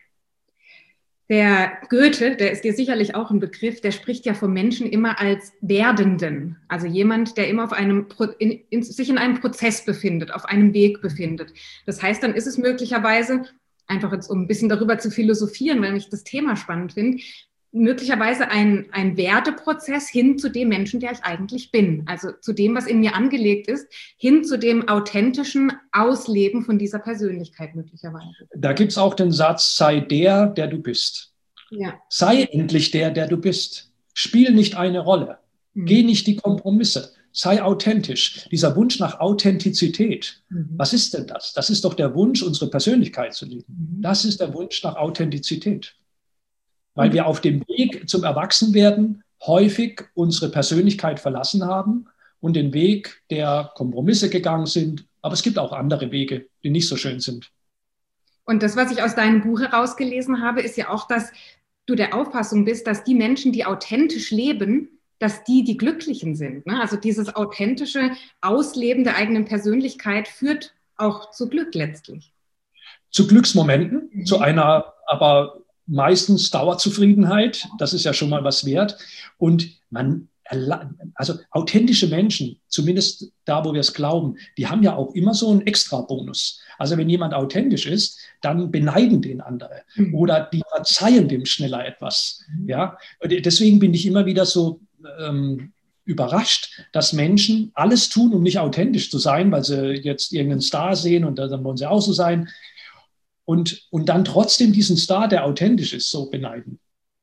Der Goethe, der ist dir sicherlich auch ein Begriff, der spricht ja vom Menschen immer als Werdenden. Also jemand, der immer auf einem, in, in, sich in einem Prozess befindet, auf einem Weg befindet. Das heißt, dann ist es möglicherweise, einfach jetzt um ein bisschen darüber zu philosophieren, weil ich das Thema spannend finde, möglicherweise ein, ein Werdeprozess hin zu dem Menschen, der ich eigentlich bin. Also zu dem, was in mir angelegt ist, hin zu dem authentischen Ausleben von dieser Persönlichkeit möglicherweise. Da gibt es auch den Satz, sei der, der du bist. Ja. Sei endlich der, der du bist. Spiel nicht eine Rolle. Mhm. Geh nicht die Kompromisse. Sei authentisch. Dieser Wunsch nach Authentizität, mhm. was ist denn das? Das ist doch der Wunsch, unsere Persönlichkeit zu leben. Mhm. Das ist der Wunsch nach Authentizität. Weil wir auf dem Weg zum Erwachsenwerden häufig unsere Persönlichkeit verlassen haben und den Weg der Kompromisse gegangen sind. Aber es gibt auch andere Wege, die nicht so schön sind. Und das, was ich aus deinem Buch herausgelesen habe, ist ja auch, dass du der Auffassung bist, dass die Menschen, die authentisch leben, dass die die Glücklichen sind. Ne? Also dieses authentische Ausleben der eigenen Persönlichkeit führt auch zu Glück letztlich. Zu Glücksmomenten, mhm. zu einer aber meistens Dauerzufriedenheit, das ist ja schon mal was wert. Und man, also authentische Menschen, zumindest da, wo wir es glauben, die haben ja auch immer so einen Extra-Bonus. Also wenn jemand authentisch ist, dann beneiden den andere mhm. oder die verzeihen dem schneller etwas. Mhm. Ja? Deswegen bin ich immer wieder so ähm, überrascht, dass Menschen alles tun, um nicht authentisch zu sein, weil sie jetzt irgendeinen Star sehen und dann wollen sie auch so sein. Und, und dann trotzdem diesen Star, der authentisch ist, so beneiden.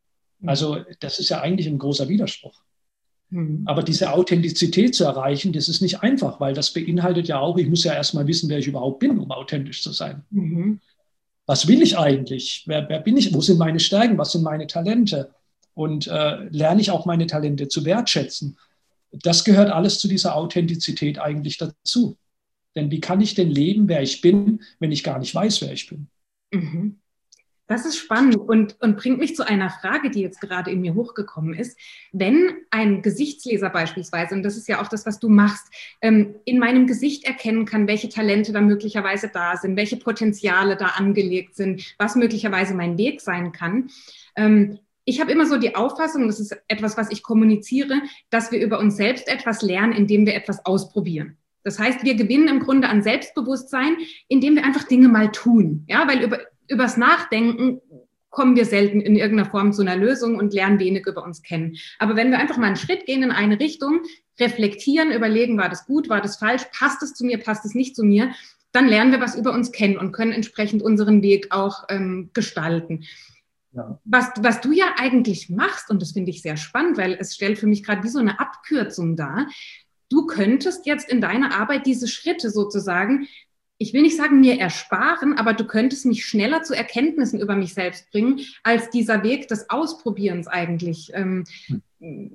Also das ist ja eigentlich ein großer Widerspruch. Mhm. Aber diese Authentizität zu erreichen, das ist nicht einfach, weil das beinhaltet ja auch, ich muss ja erstmal wissen, wer ich überhaupt bin, um authentisch zu sein. Mhm. Was will ich eigentlich? Wer, wer bin ich? Wo sind meine Stärken? Was sind meine Talente? Und äh, lerne ich auch meine Talente zu wertschätzen? Das gehört alles zu dieser Authentizität eigentlich dazu. Denn wie kann ich denn leben, wer ich bin, wenn ich gar nicht weiß, wer ich bin? Mhm. Das ist spannend und, und bringt mich zu einer Frage, die jetzt gerade in mir hochgekommen ist. Wenn ein Gesichtsleser beispielsweise, und das ist ja auch das, was du machst, ähm, in meinem Gesicht erkennen kann, welche Talente da möglicherweise da sind, welche Potenziale da angelegt sind, was möglicherweise mein Weg sein kann. Ähm, ich habe immer so die Auffassung, das ist etwas, was ich kommuniziere, dass wir über uns selbst etwas lernen, indem wir etwas ausprobieren. Das heißt, wir gewinnen im Grunde an Selbstbewusstsein, indem wir einfach Dinge mal tun. Ja, weil über, übers Nachdenken kommen wir selten in irgendeiner Form zu einer Lösung und lernen wenig über uns kennen. Aber wenn wir einfach mal einen Schritt gehen in eine Richtung, reflektieren, überlegen, war das gut, war das falsch, passt es zu mir, passt es nicht zu mir, dann lernen wir was über uns kennen und können entsprechend unseren Weg auch ähm, gestalten. Ja. Was, was du ja eigentlich machst, und das finde ich sehr spannend, weil es stellt für mich gerade wie so eine Abkürzung dar, du könntest jetzt in deiner Arbeit diese Schritte sozusagen, ich will nicht sagen, mir ersparen, aber du könntest mich schneller zu Erkenntnissen über mich selbst bringen, als dieser Weg des Ausprobierens eigentlich ähm, hm.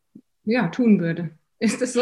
ja, tun würde. Ist das so?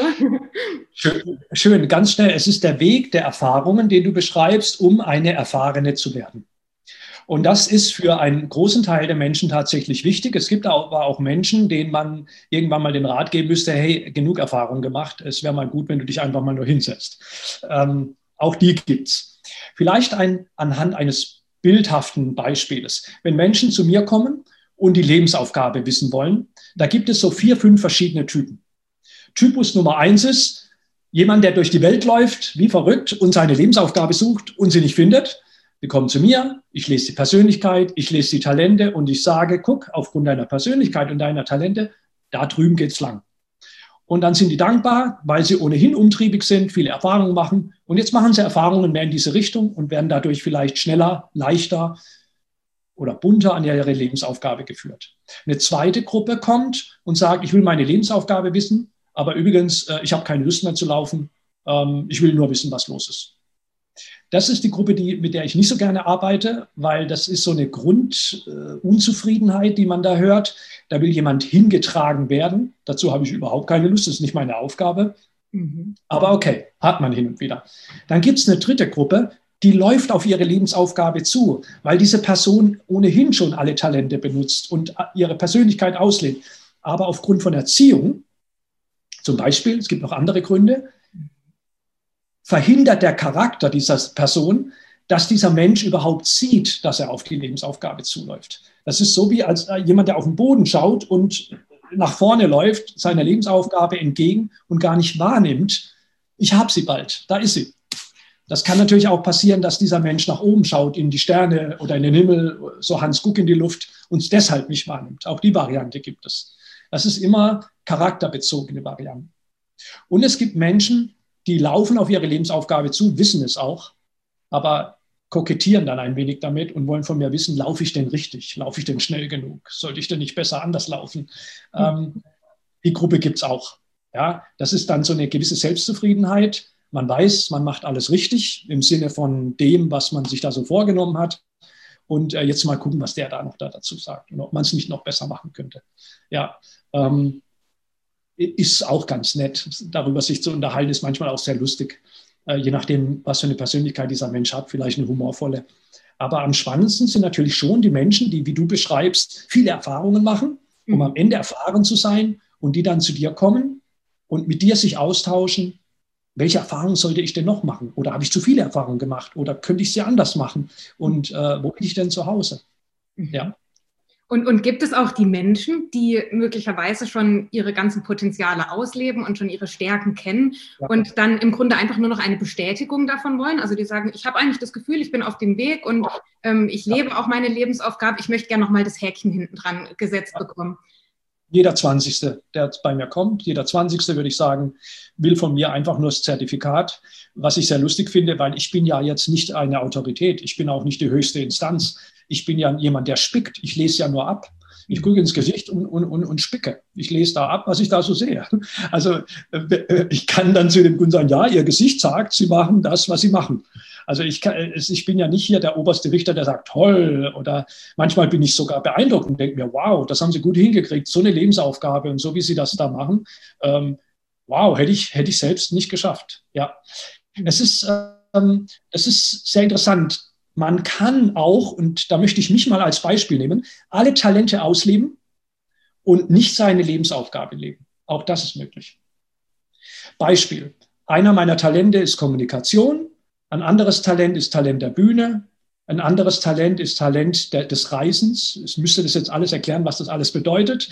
Schön, schön, ganz schnell. Es ist der Weg der Erfahrungen, den du beschreibst, um eine Erfahrene zu werden. Und das ist für einen großen Teil der Menschen tatsächlich wichtig. Es gibt aber auch Menschen, denen man irgendwann mal den Rat geben müsste, hey, genug Erfahrung gemacht, es wäre mal gut, wenn du dich einfach mal nur hinsetzt. Ähm, auch die gibt's. Vielleicht ein, anhand eines bildhaften Beispieles. Wenn Menschen zu mir kommen und die Lebensaufgabe wissen wollen, da gibt es so vier, fünf verschiedene Typen. Typus Nummer eins ist jemand, der durch die Welt läuft, wie verrückt, und seine Lebensaufgabe sucht und sie nicht findet. Die kommen zu mir, ich lese die Persönlichkeit, ich lese die Talente und ich sage, guck, aufgrund deiner Persönlichkeit und deiner Talente, da drüben geht's lang. Und dann sind die dankbar, weil sie ohnehin umtriebig sind, viele Erfahrungen machen. Und jetzt machen sie Erfahrungen mehr in diese Richtung und werden dadurch vielleicht schneller, leichter oder bunter an ihre Lebensaufgabe geführt. Eine zweite Gruppe kommt und sagt, ich will meine Lebensaufgabe wissen, aber übrigens, ich habe keine Lust mehr zu laufen, ich will nur wissen, was los ist. Das ist die Gruppe, die, mit der ich nicht so gerne arbeite, weil das ist so eine Grundunzufriedenheit, äh, die man da hört. Da will jemand hingetragen werden. Dazu habe ich überhaupt keine Lust, das ist nicht meine Aufgabe. Mhm. Aber okay, hat man hin und wieder. Dann gibt es eine dritte Gruppe, die läuft auf ihre Lebensaufgabe zu, weil diese Person ohnehin schon alle Talente benutzt und ihre Persönlichkeit auslebt. Aber aufgrund von Erziehung, zum Beispiel, es gibt noch andere Gründe, verhindert der Charakter dieser Person, dass dieser Mensch überhaupt sieht, dass er auf die Lebensaufgabe zuläuft. Das ist so wie als jemand, der auf den Boden schaut und nach vorne läuft, seiner Lebensaufgabe entgegen und gar nicht wahrnimmt, ich habe sie bald, da ist sie. Das kann natürlich auch passieren, dass dieser Mensch nach oben schaut, in die Sterne oder in den Himmel, so Hans Guck in die Luft, und es deshalb nicht wahrnimmt. Auch die Variante gibt es. Das ist immer charakterbezogene Varianten. Und es gibt Menschen, die laufen auf ihre Lebensaufgabe zu, wissen es auch, aber kokettieren dann ein wenig damit und wollen von mir wissen, laufe ich denn richtig? Laufe ich denn schnell genug? Sollte ich denn nicht besser anders laufen? Mhm. Ähm, die Gruppe gibt es auch. Ja, das ist dann so eine gewisse Selbstzufriedenheit. Man weiß, man macht alles richtig im Sinne von dem, was man sich da so vorgenommen hat. Und äh, jetzt mal gucken, was der da noch da dazu sagt und ob man es nicht noch besser machen könnte. Ja, ähm, ist auch ganz nett. Darüber sich zu unterhalten, ist manchmal auch sehr lustig. Äh, je nachdem, was für eine Persönlichkeit dieser Mensch hat, vielleicht eine humorvolle. Aber am spannendsten sind natürlich schon die Menschen, die, wie du beschreibst, viele Erfahrungen machen, um mhm. am Ende erfahren zu sein und die dann zu dir kommen und mit dir sich austauschen. Welche Erfahrungen sollte ich denn noch machen? Oder habe ich zu viele Erfahrungen gemacht? Oder könnte ich sie anders machen? Und äh, wo bin ich denn zu Hause? Mhm. Ja. Und, und gibt es auch die Menschen, die möglicherweise schon ihre ganzen Potenziale ausleben und schon ihre Stärken kennen ja. und dann im Grunde einfach nur noch eine Bestätigung davon wollen? Also die sagen, ich habe eigentlich das Gefühl, ich bin auf dem Weg und ähm, ich lebe ja. auch meine Lebensaufgabe. Ich möchte gerne noch mal das Häkchen hinten dran gesetzt ja. bekommen. Jeder Zwanzigste, der bei mir kommt, jeder Zwanzigste, würde ich sagen, will von mir einfach nur das Zertifikat, was ich sehr lustig finde, weil ich bin ja jetzt nicht eine Autorität. Ich bin auch nicht die höchste Instanz. Ich bin ja jemand, der spickt. Ich lese ja nur ab. Ich gucke ins Gesicht und, und, und, und spicke. Ich lese da ab, was ich da so sehe. Also ich kann dann zu dem Kunden sagen, ja, Ihr Gesicht sagt, Sie machen das, was Sie machen. Also ich, kann, ich bin ja nicht hier der oberste Richter, der sagt, toll. Oder manchmal bin ich sogar beeindruckt und denke mir, wow, das haben Sie gut hingekriegt. So eine Lebensaufgabe und so, wie Sie das da machen. Ähm, wow, hätte ich, hätte ich selbst nicht geschafft. Ja, es ist, ähm, es ist sehr interessant. Man kann auch, und da möchte ich mich mal als Beispiel nehmen, alle Talente ausleben und nicht seine Lebensaufgabe leben. Auch das ist möglich. Beispiel. Einer meiner Talente ist Kommunikation. Ein anderes Talent ist Talent der Bühne. Ein anderes Talent ist Talent der, des Reisens. Ich müsste das jetzt alles erklären, was das alles bedeutet.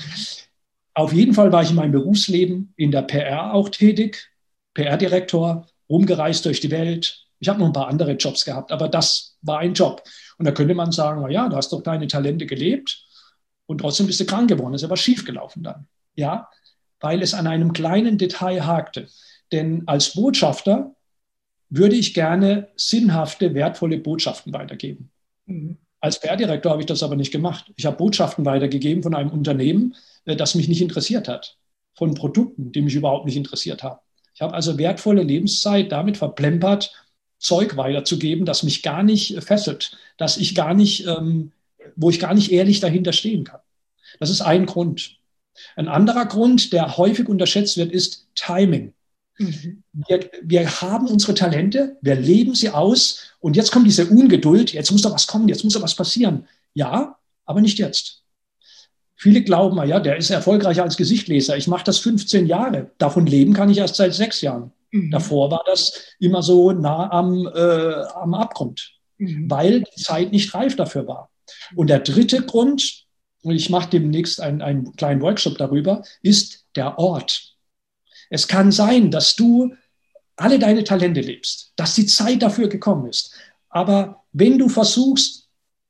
Auf jeden Fall war ich in meinem Berufsleben in der P R auch tätig. P R-Direktor, rumgereist durch die Welt. Ich habe noch ein paar andere Jobs gehabt, aber das war ein Job. Und da könnte man sagen, na ja, du hast doch deine Talente gelebt und trotzdem bist du krank geworden. Das ist aber schiefgelaufen dann. Ja, weil es an einem kleinen Detail hakte. Denn als Botschafter würde ich gerne sinnhafte, wertvolle Botschaften weitergeben. Mhm. Als P R-Direktor habe ich das aber nicht gemacht. Ich habe Botschaften weitergegeben von einem Unternehmen, das mich nicht interessiert hat, von Produkten, die mich überhaupt nicht interessiert haben. Ich habe also wertvolle Lebenszeit damit verplempert, Zeug weiterzugeben, das mich gar nicht fesselt, dass ich gar nicht, ähm, wo ich gar nicht ehrlich dahinter stehen kann. Das ist ein Grund. Ein anderer Grund, der häufig unterschätzt wird, ist Timing. Mhm. Wir, wir haben unsere Talente, wir leben sie aus und jetzt kommt diese Ungeduld, jetzt muss doch was kommen, jetzt muss doch was passieren. Ja, aber nicht jetzt. Viele glauben, ja, der ist erfolgreicher als Gesichtleser. Ich mache das fünfzehn Jahre. Davon leben kann ich erst seit sechs Jahren. Mhm. Davor war das immer so nah am, äh, am Abgrund, mhm. weil die Zeit nicht reif dafür war. Und der dritte Grund, und ich mache demnächst einen, einen kleinen Workshop darüber, ist der Ort. Es kann sein, dass du alle deine Talente lebst, dass die Zeit dafür gekommen ist. Aber wenn du versuchst,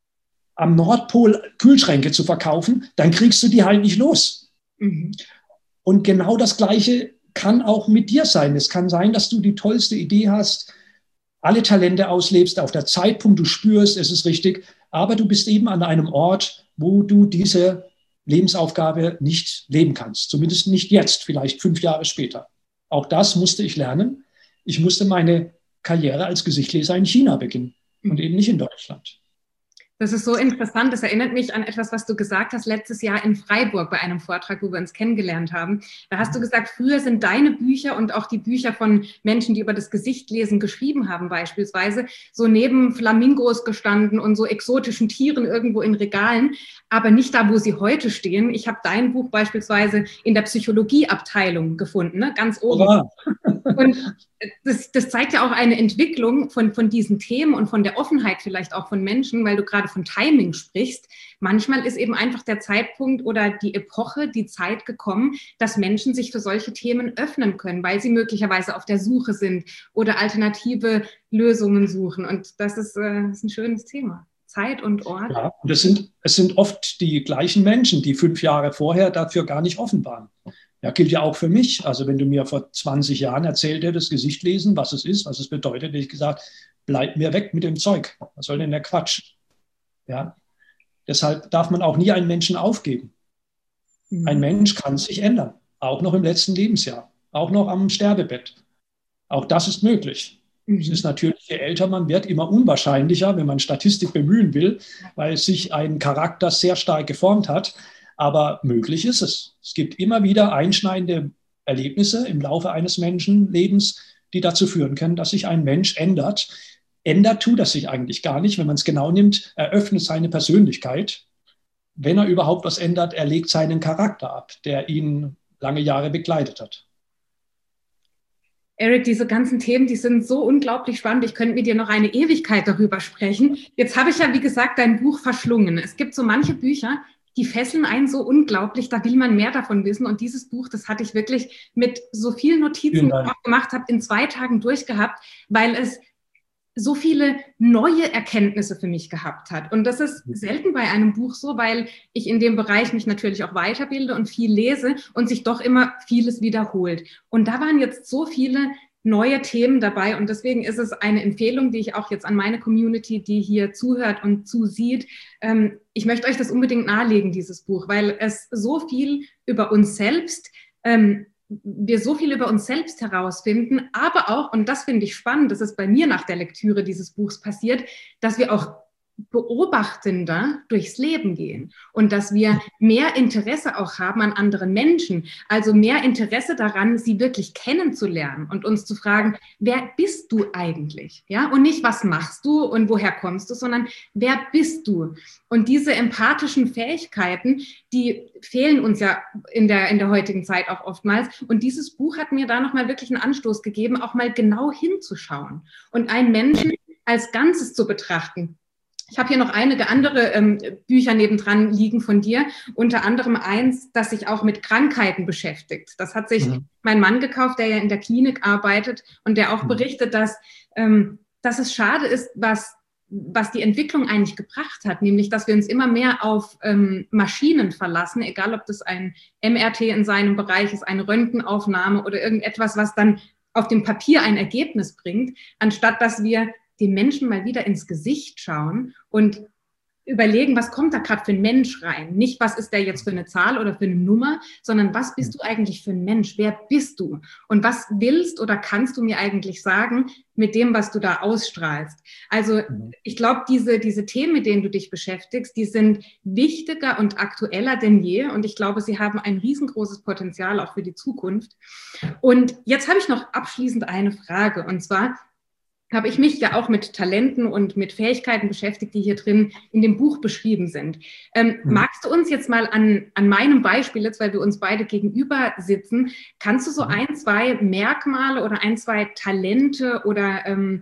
am Nordpol Kühlschränke zu verkaufen, dann kriegst du die halt nicht los. Mhm. Und genau das Gleiche kann auch mit dir sein. Es kann sein, dass du die tollste Idee hast, alle Talente auslebst, auf der Zeitpunkt du spürst, es ist richtig, aber du bist eben an einem Ort, wo du diese Lebensaufgabe nicht leben kannst. Zumindest nicht jetzt, vielleicht fünf Jahre später. Auch das musste ich lernen. Ich musste meine Karriere als Gesichtleser in China beginnen und eben nicht in Deutschland. Das ist so interessant. Das erinnert mich an etwas, was du gesagt hast letztes Jahr in Freiburg bei einem Vortrag, wo wir uns kennengelernt haben. Da hast du gesagt, früher sind deine Bücher und auch die Bücher von Menschen, die über das Gesichtlesen geschrieben haben, beispielsweise, so neben Flamingos gestanden und so exotischen Tieren irgendwo in Regalen, aber nicht da, wo sie heute stehen. Ich habe dein Buch beispielsweise in der Psychologieabteilung gefunden, ne? Ganz oben. Hurra. Und das, das zeigt ja auch eine Entwicklung von, von diesen Themen und von der Offenheit vielleicht auch von Menschen, weil du gerade von Timing sprichst. Manchmal ist eben einfach der Zeitpunkt oder die Epoche, die Zeit gekommen, dass Menschen sich für solche Themen öffnen können, weil sie möglicherweise auf der Suche sind oder alternative Lösungen suchen. Und das ist, äh, das ist ein schönes Thema. Zeit und Ort. Ja, und es sind, es sind oft die gleichen Menschen, die fünf Jahre vorher dafür gar nicht offen waren. Ja, gilt ja auch für mich. Also wenn du mir vor zwanzig Jahren erzählt hättest, Gesicht lesen, was es ist, was es bedeutet, hätte ich gesagt, bleib mir weg mit dem Zeug. Was soll denn der Quatsch? Ja, deshalb darf man auch nie einen Menschen aufgeben. Mhm. Ein Mensch kann sich ändern, auch noch im letzten Lebensjahr, auch noch am Sterbebett. Auch das ist möglich. Mhm. Es ist natürlich, je älter man wird, immer unwahrscheinlicher, wenn man Statistik bemühen will, weil sich ein Charakter sehr stark geformt hat. Aber möglich ist es. Es gibt immer wieder einschneidende Erlebnisse im Laufe eines Menschenlebens, die dazu führen können, dass sich ein Mensch ändert. Ändert tut er sich eigentlich gar nicht. Wenn man es genau nimmt, er öffnet seine Persönlichkeit. Wenn er überhaupt was ändert, er legt seinen Charakter ab, der ihn lange Jahre begleitet hat. Eric, diese ganzen Themen, die sind so unglaublich spannend. Ich könnte mit dir noch eine Ewigkeit darüber sprechen. Jetzt habe ich ja, wie gesagt, dein Buch verschlungen. Es gibt so manche Bücher, die fesseln einen so unglaublich, da will man mehr davon wissen. Und dieses Buch, das hatte ich wirklich mit so vielen Notizen, die ich auch gemacht habe, in zwei Tagen durchgehabt, weil es so viele neue Erkenntnisse für mich gehabt hat. Und das ist selten bei einem Buch so, weil ich in dem Bereich mich natürlich auch weiterbilde und viel lese und sich doch immer vieles wiederholt. Und da waren jetzt so viele neue Themen dabei und deswegen ist es eine Empfehlung, die ich auch jetzt an meine Community, die hier zuhört und zusieht. Ähm, ich möchte euch das unbedingt nahelegen, dieses Buch, weil es so viel über uns selbst, ähm, wir so viel über uns selbst herausfinden, aber auch, und das finde ich spannend, das ist bei mir nach der Lektüre dieses Buchs passiert, dass wir auch beobachtender durchs Leben gehen und dass wir mehr Interesse auch haben an anderen Menschen, also mehr Interesse daran, sie wirklich kennenzulernen und uns zu fragen, wer bist du eigentlich? Ja, und nicht, was machst du und woher kommst du, sondern wer bist du? Und diese empathischen Fähigkeiten, die fehlen uns ja in der, in der heutigen Zeit auch oftmals. Und dieses Buch hat mir da nochmal wirklich einen Anstoß gegeben, auch mal genau hinzuschauen und einen Menschen als Ganzes zu betrachten. Ich habe hier noch einige andere ähm, Bücher nebendran liegen von dir, unter anderem eins, das sich auch mit Krankheiten beschäftigt. Das hat sich mhm. mein Mann gekauft, der ja in der Klinik arbeitet und der auch mhm. berichtet, dass, ähm, dass es schade ist, was, was die Entwicklung eigentlich gebracht hat, nämlich, dass wir uns immer mehr auf ähm, Maschinen verlassen, egal ob das ein M R T in seinem Bereich ist, eine Röntgenaufnahme oder irgendetwas, was dann auf dem Papier ein Ergebnis bringt, anstatt dass wir den Menschen mal wieder ins Gesicht schauen und überlegen, was kommt da gerade für ein Mensch rein? Nicht, was ist der jetzt für eine Zahl oder für eine Nummer, sondern was bist du eigentlich für ein Mensch? Wer bist du? Und was willst oder kannst du mir eigentlich sagen mit dem, was du da ausstrahlst? Also ich glaube, diese, diese Themen, mit denen du dich beschäftigst, die sind wichtiger und aktueller denn je. Und ich glaube, sie haben ein riesengroßes Potenzial auch für die Zukunft. Und jetzt habe ich noch abschließend eine Frage. Und zwar, habe ich mich ja auch mit Talenten und mit Fähigkeiten beschäftigt, die hier drin in dem Buch beschrieben sind. Ähm, mhm. Magst du uns jetzt mal an, an meinem Beispiel, jetzt weil wir uns beide gegenüber sitzen, kannst du so ein, zwei Merkmale oder ein, zwei Talente oder ähm,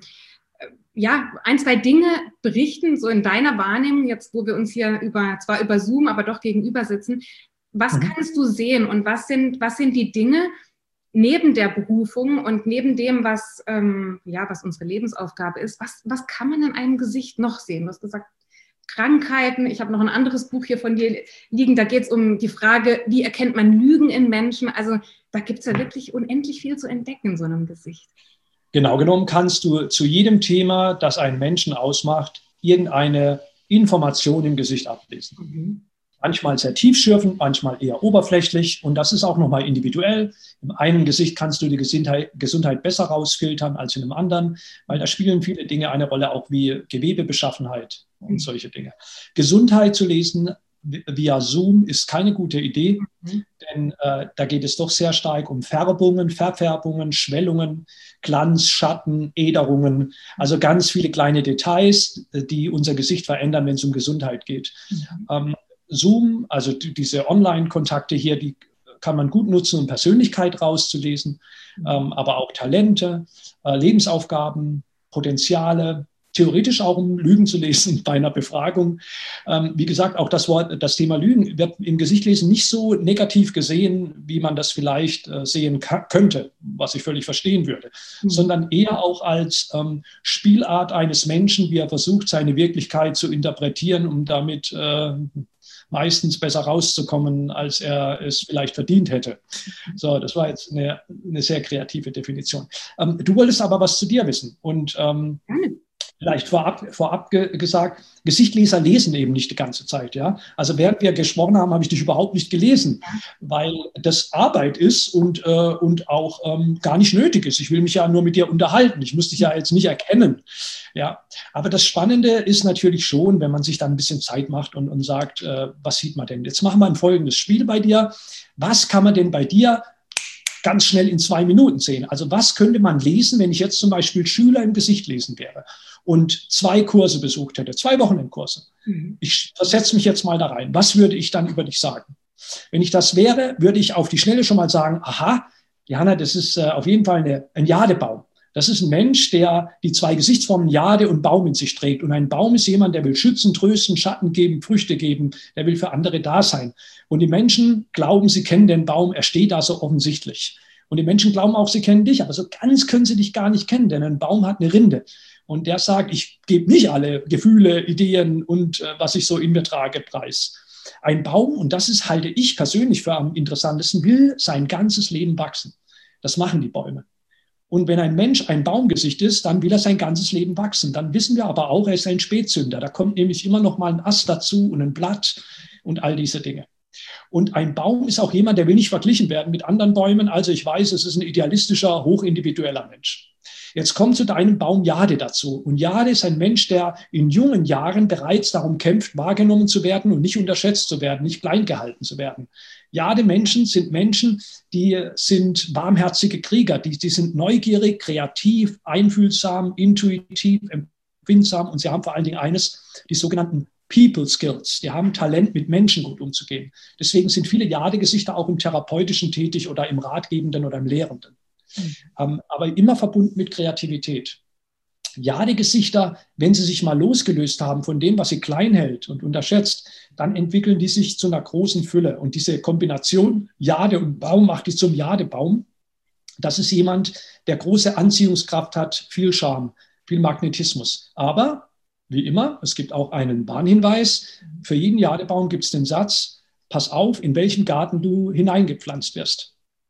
ja, ein, zwei Dinge berichten, so in deiner Wahrnehmung, jetzt wo wir uns hier über, zwar über Zoom, aber doch gegenüber sitzen. Was mhm. kannst du sehen und was sind, was sind die Dinge, neben der Berufung und neben dem, was, ähm, ja, was unsere Lebensaufgabe ist, was, was kann man in einem Gesicht noch sehen? Du hast gesagt, Krankheiten. Ich habe noch ein anderes Buch hier von dir liegen, da geht es um die Frage, wie erkennt man Lügen in Menschen? Also da gibt es ja wirklich unendlich viel zu entdecken in so einem Gesicht. Genau genommen kannst du zu jedem Thema, das einen Menschen ausmacht, irgendeine Information im Gesicht ablesen. Mhm. Manchmal sehr tiefschürfend, manchmal eher oberflächlich und das ist auch nochmal individuell. Im einen Gesicht kannst du die Gesundheit, Gesundheit besser rausfiltern als in einem anderen, weil da spielen viele Dinge eine Rolle, auch wie Gewebebeschaffenheit und solche Dinge. Gesundheit zu lesen via Zoom ist keine gute Idee, mhm. denn äh, da geht es doch sehr stark um Färbungen, Verfärbungen, Schwellungen, Glanz, Schatten, Äderungen, also ganz viele kleine Details, die unser Gesicht verändern, wenn es um Gesundheit geht. Mhm. Ähm, Zoom, also diese Online-Kontakte hier, die kann man gut nutzen, um Persönlichkeit rauszulesen, mhm. ähm, aber auch Talente, äh, Lebensaufgaben, Potenziale, theoretisch auch um Lügen zu lesen bei einer Befragung. Ähm, wie gesagt, auch das Wort, das Thema Lügen wird im Gesicht lesen nicht so negativ gesehen, wie man das vielleicht äh, sehen könnte, was ich völlig verstehen würde, mhm. sondern eher auch als ähm, Spielart eines Menschen, wie er versucht, seine Wirklichkeit zu interpretieren, um damit äh, meistens besser rauszukommen, als er es vielleicht verdient hätte. So, das war jetzt eine, eine sehr kreative Definition. Ähm, du wolltest aber was zu dir wissen und ähm, vielleicht vorab, vorab ge gesagt, Gesichtleser lesen eben nicht die ganze Zeit. Ja? Also während wir gesprochen haben, habe ich dich überhaupt nicht gelesen, weil das Arbeit ist und, äh, und auch ähm, gar nicht nötig ist. Ich will mich ja nur mit dir unterhalten. Ich muss dich ja jetzt nicht erkennen. Ja? Aber das Spannende ist natürlich schon, wenn man sich dann ein bisschen Zeit macht und, und sagt, äh, was sieht man denn? Jetzt machen wir ein folgendes Spiel bei dir. Was kann man denn bei dir ganz schnell in zwei Minuten sehen? Also was könnte man lesen, wenn ich jetzt zum Beispiel Schüler im Gesicht lesen wäre und zwei Kurse besucht hätte, zwei Wochenendkurse. Mhm. Ich versetze mich jetzt mal da rein. Was würde ich dann über dich sagen? Wenn ich das wäre, würde ich auf die Schnelle schon mal sagen, aha, Johanna, das ist äh, auf jeden Fall eine, ein Jadebaum. Das ist ein Mensch, der die zwei Gesichtsformen Jade und Baum in sich trägt. Und ein Baum ist jemand, der will schützen, trösten, Schatten geben, Früchte geben, der will für andere da sein. Und die Menschen glauben, sie kennen den Baum, er steht da so offensichtlich. Und die Menschen glauben auch, sie kennen dich, aber so ganz können sie dich gar nicht kennen, denn ein Baum hat eine Rinde. Und der sagt, ich gebe nicht alle Gefühle, Ideen und äh, was ich so in mir trage, preis. Ein Baum, und das ist, halte ich persönlich für am interessantesten, will sein ganzes Leben wachsen. Das machen die Bäume. Und wenn ein Mensch ein Baumgesicht ist, dann will er sein ganzes Leben wachsen. Dann wissen wir aber auch, er ist ein Spätzünder. Da kommt nämlich immer noch mal ein Ast dazu und ein Blatt und all diese Dinge. Und ein Baum ist auch jemand, der will nicht verglichen werden mit anderen Bäumen. Also ich weiß, es ist ein idealistischer, hochindividueller Mensch. Jetzt kommt zu deinem Baum Jade dazu. Und Jade ist ein Mensch, der in jungen Jahren bereits darum kämpft, wahrgenommen zu werden und nicht unterschätzt zu werden, nicht klein gehalten zu werden. Jade-Menschen sind Menschen, die sind warmherzige Krieger, die, die sind neugierig, kreativ, einfühlsam, intuitiv, empfindsam und sie haben vor allen Dingen eines, die sogenannten People Skills. Die haben Talent, mit Menschen gut umzugehen. Deswegen sind viele Jade-Gesichter auch im Therapeutischen tätig oder im Ratgebenden oder im Lehrenden. Mhm. Ähm, aber immer verbunden mit Kreativität. Jade-Gesichter, wenn sie sich mal losgelöst haben von dem, was sie klein hält und unterschätzt, dann entwickeln die sich zu einer großen Fülle. Und diese Kombination Jade und Baum macht die zum Jadebaum. Das ist jemand, der große Anziehungskraft hat, viel Charme, viel Magnetismus. Aber wie immer, es gibt auch einen Warnhinweis. Für jeden Jadebaum gibt es den Satz, pass auf, in welchen Garten du hineingepflanzt wirst.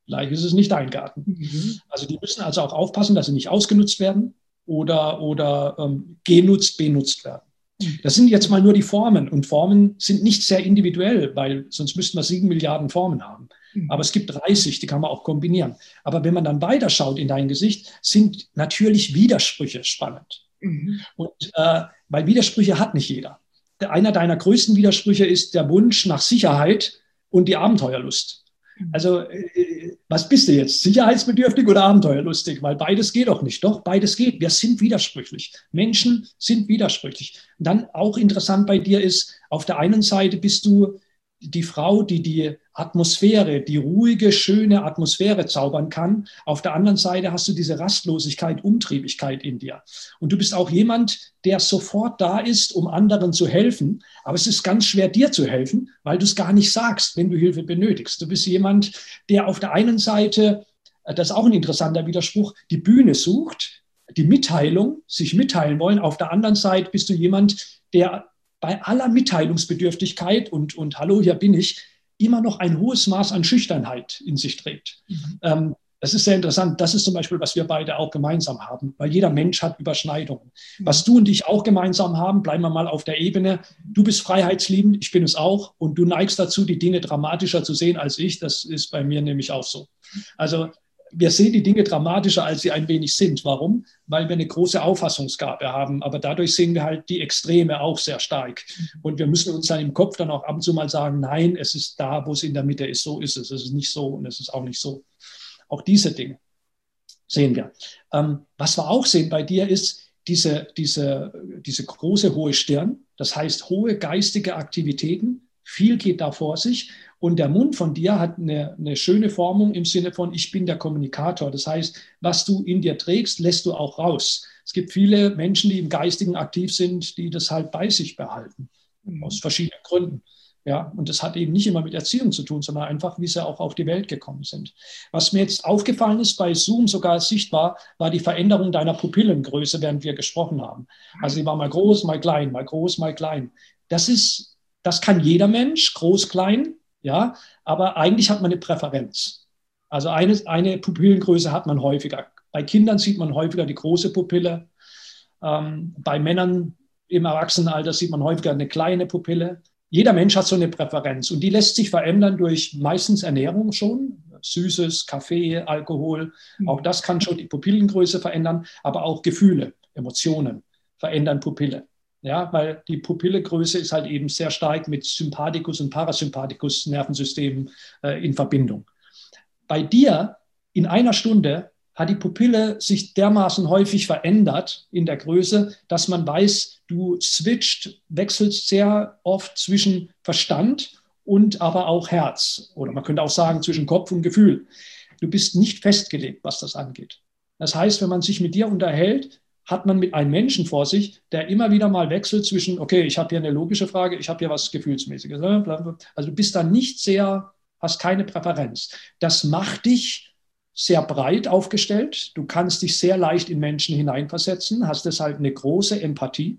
Vielleicht ist es nicht dein Garten. Mhm. Also die müssen also auch aufpassen, dass sie nicht ausgenutzt werden oder, oder ähm, genutzt, benutzt werden. Das sind jetzt mal nur die Formen. Und Formen sind nicht sehr individuell, weil sonst müssten wir sieben Milliarden Formen haben. Aber es gibt dreißig, die kann man auch kombinieren. Aber wenn man dann weiterschaut in dein Gesicht, sind natürlich Widersprüche spannend. Mhm. Und äh, weil Widersprüche hat nicht jeder. Einer deiner größten Widersprüche ist der Wunsch nach Sicherheit und die Abenteuerlust. Also äh, was bist du jetzt? Sicherheitsbedürftig oder abenteuerlustig? Weil beides geht doch nicht. Doch, beides geht. Wir sind widersprüchlich. Menschen sind widersprüchlich. Und dann auch interessant bei dir ist, auf der einen Seite bist du die Frau, die die Atmosphäre, die ruhige, schöne Atmosphäre zaubern kann. Auf der anderen Seite hast du diese Rastlosigkeit, Umtriebigkeit in dir. Und du bist auch jemand, der sofort da ist, um anderen zu helfen. Aber es ist ganz schwer, dir zu helfen, weil du es gar nicht sagst, wenn du Hilfe benötigst. Du bist jemand, der auf der einen Seite, das ist auch ein interessanter Widerspruch, die Bühne sucht, die Mitteilung, sich mitteilen wollen. Auf der anderen Seite bist du jemand, der bei aller Mitteilungsbedürftigkeit und, und hallo, hier bin ich, immer noch ein hohes Maß an Schüchternheit in sich trägt. Mhm. Ähm, das ist sehr interessant. Das ist zum Beispiel, was wir beide auch gemeinsam haben, weil jeder Mensch hat Überschneidungen. Mhm. Was du und ich auch gemeinsam haben, bleiben wir mal auf der Ebene. Du bist freiheitsliebend, ich bin es auch und du neigst dazu, die Dinge dramatischer zu sehen als ich. Das ist bei mir nämlich auch so. Also wir sehen die Dinge dramatischer, als sie ein wenig sind. Warum? Weil wir eine große Auffassungsgabe haben. Aber dadurch sehen wir halt die Extreme auch sehr stark. Und wir müssen uns dann im Kopf dann auch ab und zu mal sagen, nein, es ist da, wo es in der Mitte ist. So ist es. Es ist nicht so und es ist auch nicht so. Auch diese Dinge sehen wir. Ähm, was wir auch sehen bei dir ist diese, diese, diese große hohe Stirn. Das heißt, hohe geistige Aktivitäten. Viel geht da vor sich. Und der Mund von dir hat eine, eine schöne Formung im Sinne von, ich bin der Kommunikator. Das heißt, was du in dir trägst, lässt du auch raus. Es gibt viele Menschen, die im Geistigen aktiv sind, die das halt bei sich behalten, mhm. aus verschiedenen Gründen. Ja, und das hat eben nicht immer mit Erziehung zu tun, sondern einfach, wie sie auch auf die Welt gekommen sind. Was mir jetzt aufgefallen ist, bei Zoom sogar sichtbar, war die Veränderung deiner Pupillengröße, während wir gesprochen haben. Also die war mal groß, mal klein, mal groß, mal klein. Das ist, das kann jeder Mensch, groß, klein. Ja, aber eigentlich hat man eine Präferenz. Also eine, eine Pupillengröße hat man häufiger. Bei Kindern sieht man häufiger die große Pupille. Ähm, bei Männern im Erwachsenenalter sieht man häufiger eine kleine Pupille. Jeder Mensch hat so eine Präferenz und die lässt sich verändern durch meistens Ernährung schon. Süßes, Kaffee, Alkohol, auch das kann schon die Pupillengröße verändern, aber auch Gefühle, Emotionen verändern Pupille. Ja, weil die Pupillegröße ist halt eben sehr stark mit Sympathikus und Parasympathikus Nervensystemen äh, in Verbindung. Bei dir in einer Stunde hat die Pupille sich dermaßen häufig verändert in der Größe, dass man weiß, du switcht, wechselst sehr oft zwischen Verstand und aber auch Herz. Oder man könnte auch sagen zwischen Kopf und Gefühl. Du bist nicht festgelegt, was das angeht. Das heißt, wenn man sich mit dir unterhält, hat man mit einem Menschen vor sich, der immer wieder mal wechselt zwischen, okay, ich habe hier eine logische Frage, ich habe hier was Gefühlsmäßiges. Also du bist da nicht sehr, hast keine Präferenz. Das macht dich sehr breit aufgestellt. Du kannst dich sehr leicht in Menschen hineinversetzen, hast deshalb eine große Empathie.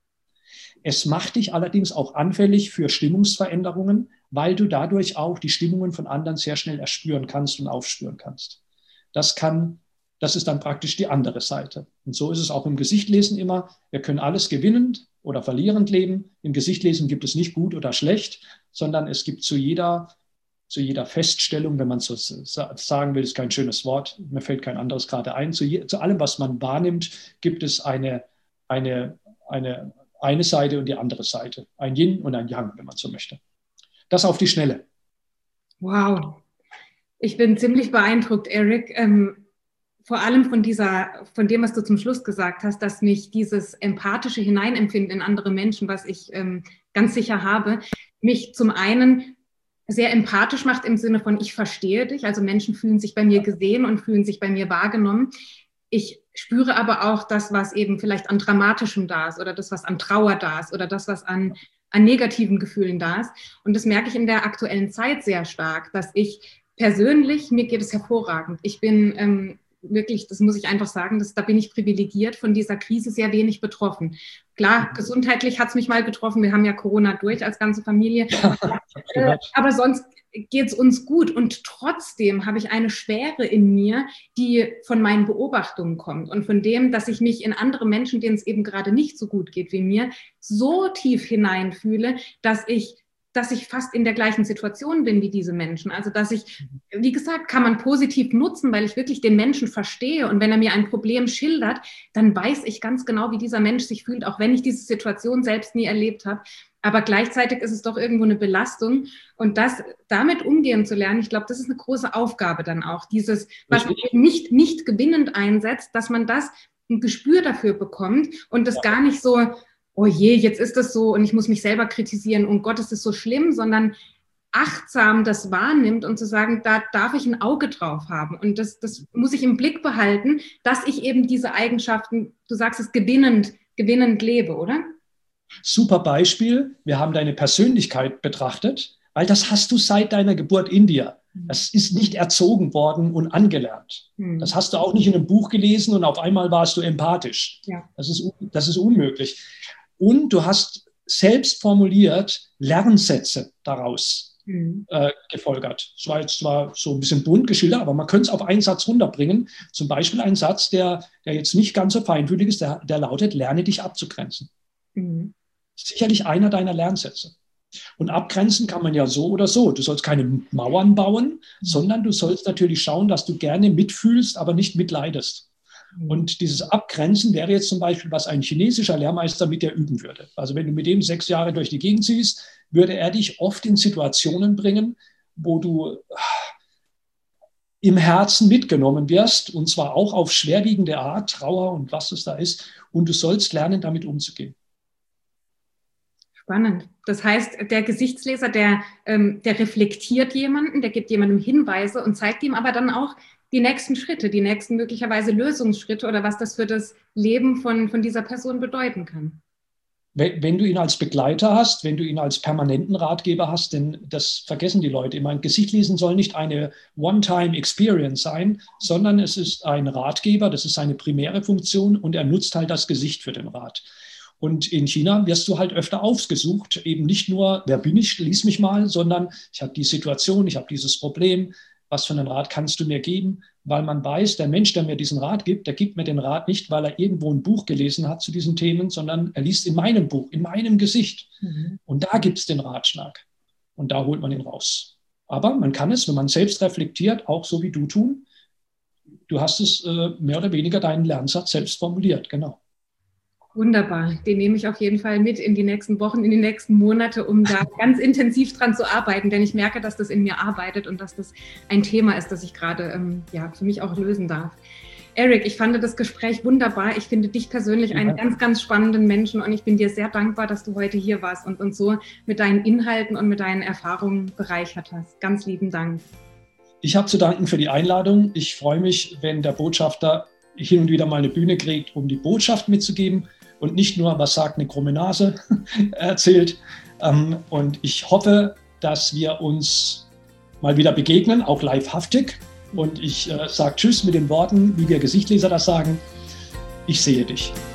Es macht dich allerdings auch anfällig für Stimmungsveränderungen, weil du dadurch auch die Stimmungen von anderen sehr schnell erspüren kannst und aufspüren kannst. Das kann Das ist dann praktisch die andere Seite. Und so ist es auch im Gesichtlesen immer. Wir können alles gewinnend oder verlierend leben. Im Gesichtlesen gibt es nicht gut oder schlecht, sondern es gibt zu jeder, zu jeder Feststellung, wenn man so sagen will, ist kein schönes Wort, mir fällt kein anderes gerade ein, zu, je, zu allem, was man wahrnimmt, gibt es eine, eine, eine, eine Seite und die andere Seite. Ein Yin und ein Yang, wenn man so möchte. Das auf die Schnelle. Wow. Ich bin ziemlich beeindruckt, Eric. Ähm Vor allem von dieser, von dem, was du zum Schluss gesagt hast, dass mich dieses empathische Hineinempfinden in andere Menschen, was ich ähm, ganz sicher habe, mich zum einen sehr empathisch macht im Sinne von, ich verstehe dich. Also Menschen fühlen sich bei mir gesehen und fühlen sich bei mir wahrgenommen. Ich spüre aber auch das, was eben vielleicht an Dramatischem da ist oder das, was an Trauer da ist oder das, was an, an negativen Gefühlen da ist. Und das merke ich in der aktuellen Zeit sehr stark, dass ich persönlich, mir geht es hervorragend. Ich bin... Ähm, wirklich, das muss ich einfach sagen, dass, da bin ich privilegiert, von dieser Krise sehr wenig betroffen. Klar, gesundheitlich hat es mich mal getroffen, wir haben ja Corona durch als ganze Familie, äh, aber sonst geht es uns gut und trotzdem habe ich eine Schwere in mir, die von meinen Beobachtungen kommt und von dem, dass ich mich in andere Menschen, denen es eben gerade nicht so gut geht wie mir, so tief hineinfühle, dass ich dass ich fast in der gleichen Situation bin wie diese Menschen. Also dass ich, wie gesagt, kann man positiv nutzen, weil ich wirklich den Menschen verstehe. Und wenn er mir ein Problem schildert, dann weiß ich ganz genau, wie dieser Mensch sich fühlt, auch wenn ich diese Situation selbst nie erlebt habe. Aber gleichzeitig ist es doch irgendwo eine Belastung. Und das, damit umgehen zu lernen, ich glaube, das ist eine große Aufgabe dann auch. Dieses, was man eben nicht, nicht gewinnend einsetzt, dass man das ein Gespür dafür bekommt und das gar nicht so, oh je, jetzt ist das so und ich muss mich selber kritisieren und Gott, ist das so schlimm, sondern achtsam das wahrnimmt und zu sagen, da darf ich ein Auge drauf haben und das, das muss ich im Blick behalten, dass ich eben diese Eigenschaften, du sagst es, gewinnend, gewinnend lebe, oder? Super Beispiel. Wir haben deine Persönlichkeit betrachtet, weil das hast du seit deiner Geburt in dir. Das ist nicht erzogen worden und angelernt. Das hast du auch nicht in einem Buch gelesen und auf einmal warst du empathisch. Ja. Das ist, das ist unmöglich. Und du hast selbst formuliert Lernsätze daraus mhm. äh, gefolgert. Das war jetzt zwar so ein bisschen bunt geschildert, aber man könnte es auf einen Satz runterbringen. Zum Beispiel ein Satz, der, der jetzt nicht ganz so feinfühlig ist, der, der lautet, lerne dich abzugrenzen. Mhm. Sicherlich einer deiner Lernsätze. Und abgrenzen kann man ja so oder so. Du sollst keine Mauern bauen, sondern du sollst natürlich schauen, dass du gerne mitfühlst, aber nicht mitleidest. Und dieses Abgrenzen wäre jetzt zum Beispiel, was ein chinesischer Lehrmeister mit dir üben würde. Also wenn du mit dem sechs Jahre durch die Gegend ziehst, würde er dich oft in Situationen bringen, wo du im Herzen mitgenommen wirst, und zwar auch auf schwerwiegende Art, Trauer und was es da ist. Und du sollst lernen, damit umzugehen. Spannend. Das heißt, der Gesichtsleser, der, ähm, der reflektiert jemanden, der gibt jemandem Hinweise und zeigt ihm aber dann auch die nächsten Schritte, die nächsten möglicherweise Lösungsschritte oder was das für das Leben von, von dieser Person bedeuten kann. Wenn, wenn du ihn als Begleiter hast, wenn du ihn als permanenten Ratgeber hast, denn das vergessen die Leute immer. Ein Gesichtlesen soll nicht eine One-Time-Experience sein, sondern es ist ein Ratgeber, das ist seine primäre Funktion und er nutzt halt das Gesicht für den Rat. Und in China wirst du halt öfter aufgesucht, eben nicht nur, wer bin ich, lies mich mal, sondern ich habe die Situation, ich habe dieses Problem, was für einen Rat kannst du mir geben? Weil man weiß, der Mensch, der mir diesen Rat gibt, der gibt mir den Rat nicht, weil er irgendwo ein Buch gelesen hat zu diesen Themen, sondern er liest in meinem Buch, in meinem Gesicht. Mhm. Und da gibt es den Ratschlag. Und da holt man ihn raus. Aber man kann es, wenn man selbst reflektiert, auch so wie du tun. Du hast es äh, mehr oder weniger deinen Lernsatz selbst formuliert, genau. Wunderbar, den nehme ich auf jeden Fall mit in die nächsten Wochen, in die nächsten Monate, um da ganz intensiv dran zu arbeiten, denn ich merke, dass das in mir arbeitet und dass das ein Thema ist, das ich gerade ähm, ja, für mich auch lösen darf. Eric, ich fand das Gespräch wunderbar. Ich finde dich persönlich einen ganz, ganz spannenden Menschen und ich bin dir sehr dankbar, dass du heute hier warst und uns so mit deinen Inhalten und mit deinen Erfahrungen bereichert hast. Ganz lieben Dank. Ich habe zu danken für die Einladung. Ich freue mich, wenn der Botschafter hin und wieder mal eine Bühne kriegt, um die Botschaft mitzugeben. Und nicht nur, was sagt eine krumme Nase, erzählt. Und ich hoffe, dass wir uns mal wieder begegnen, auch livehaftig. Und ich sage Tschüss mit den Worten, wie wir Gesichtleser das sagen. Ich sehe dich.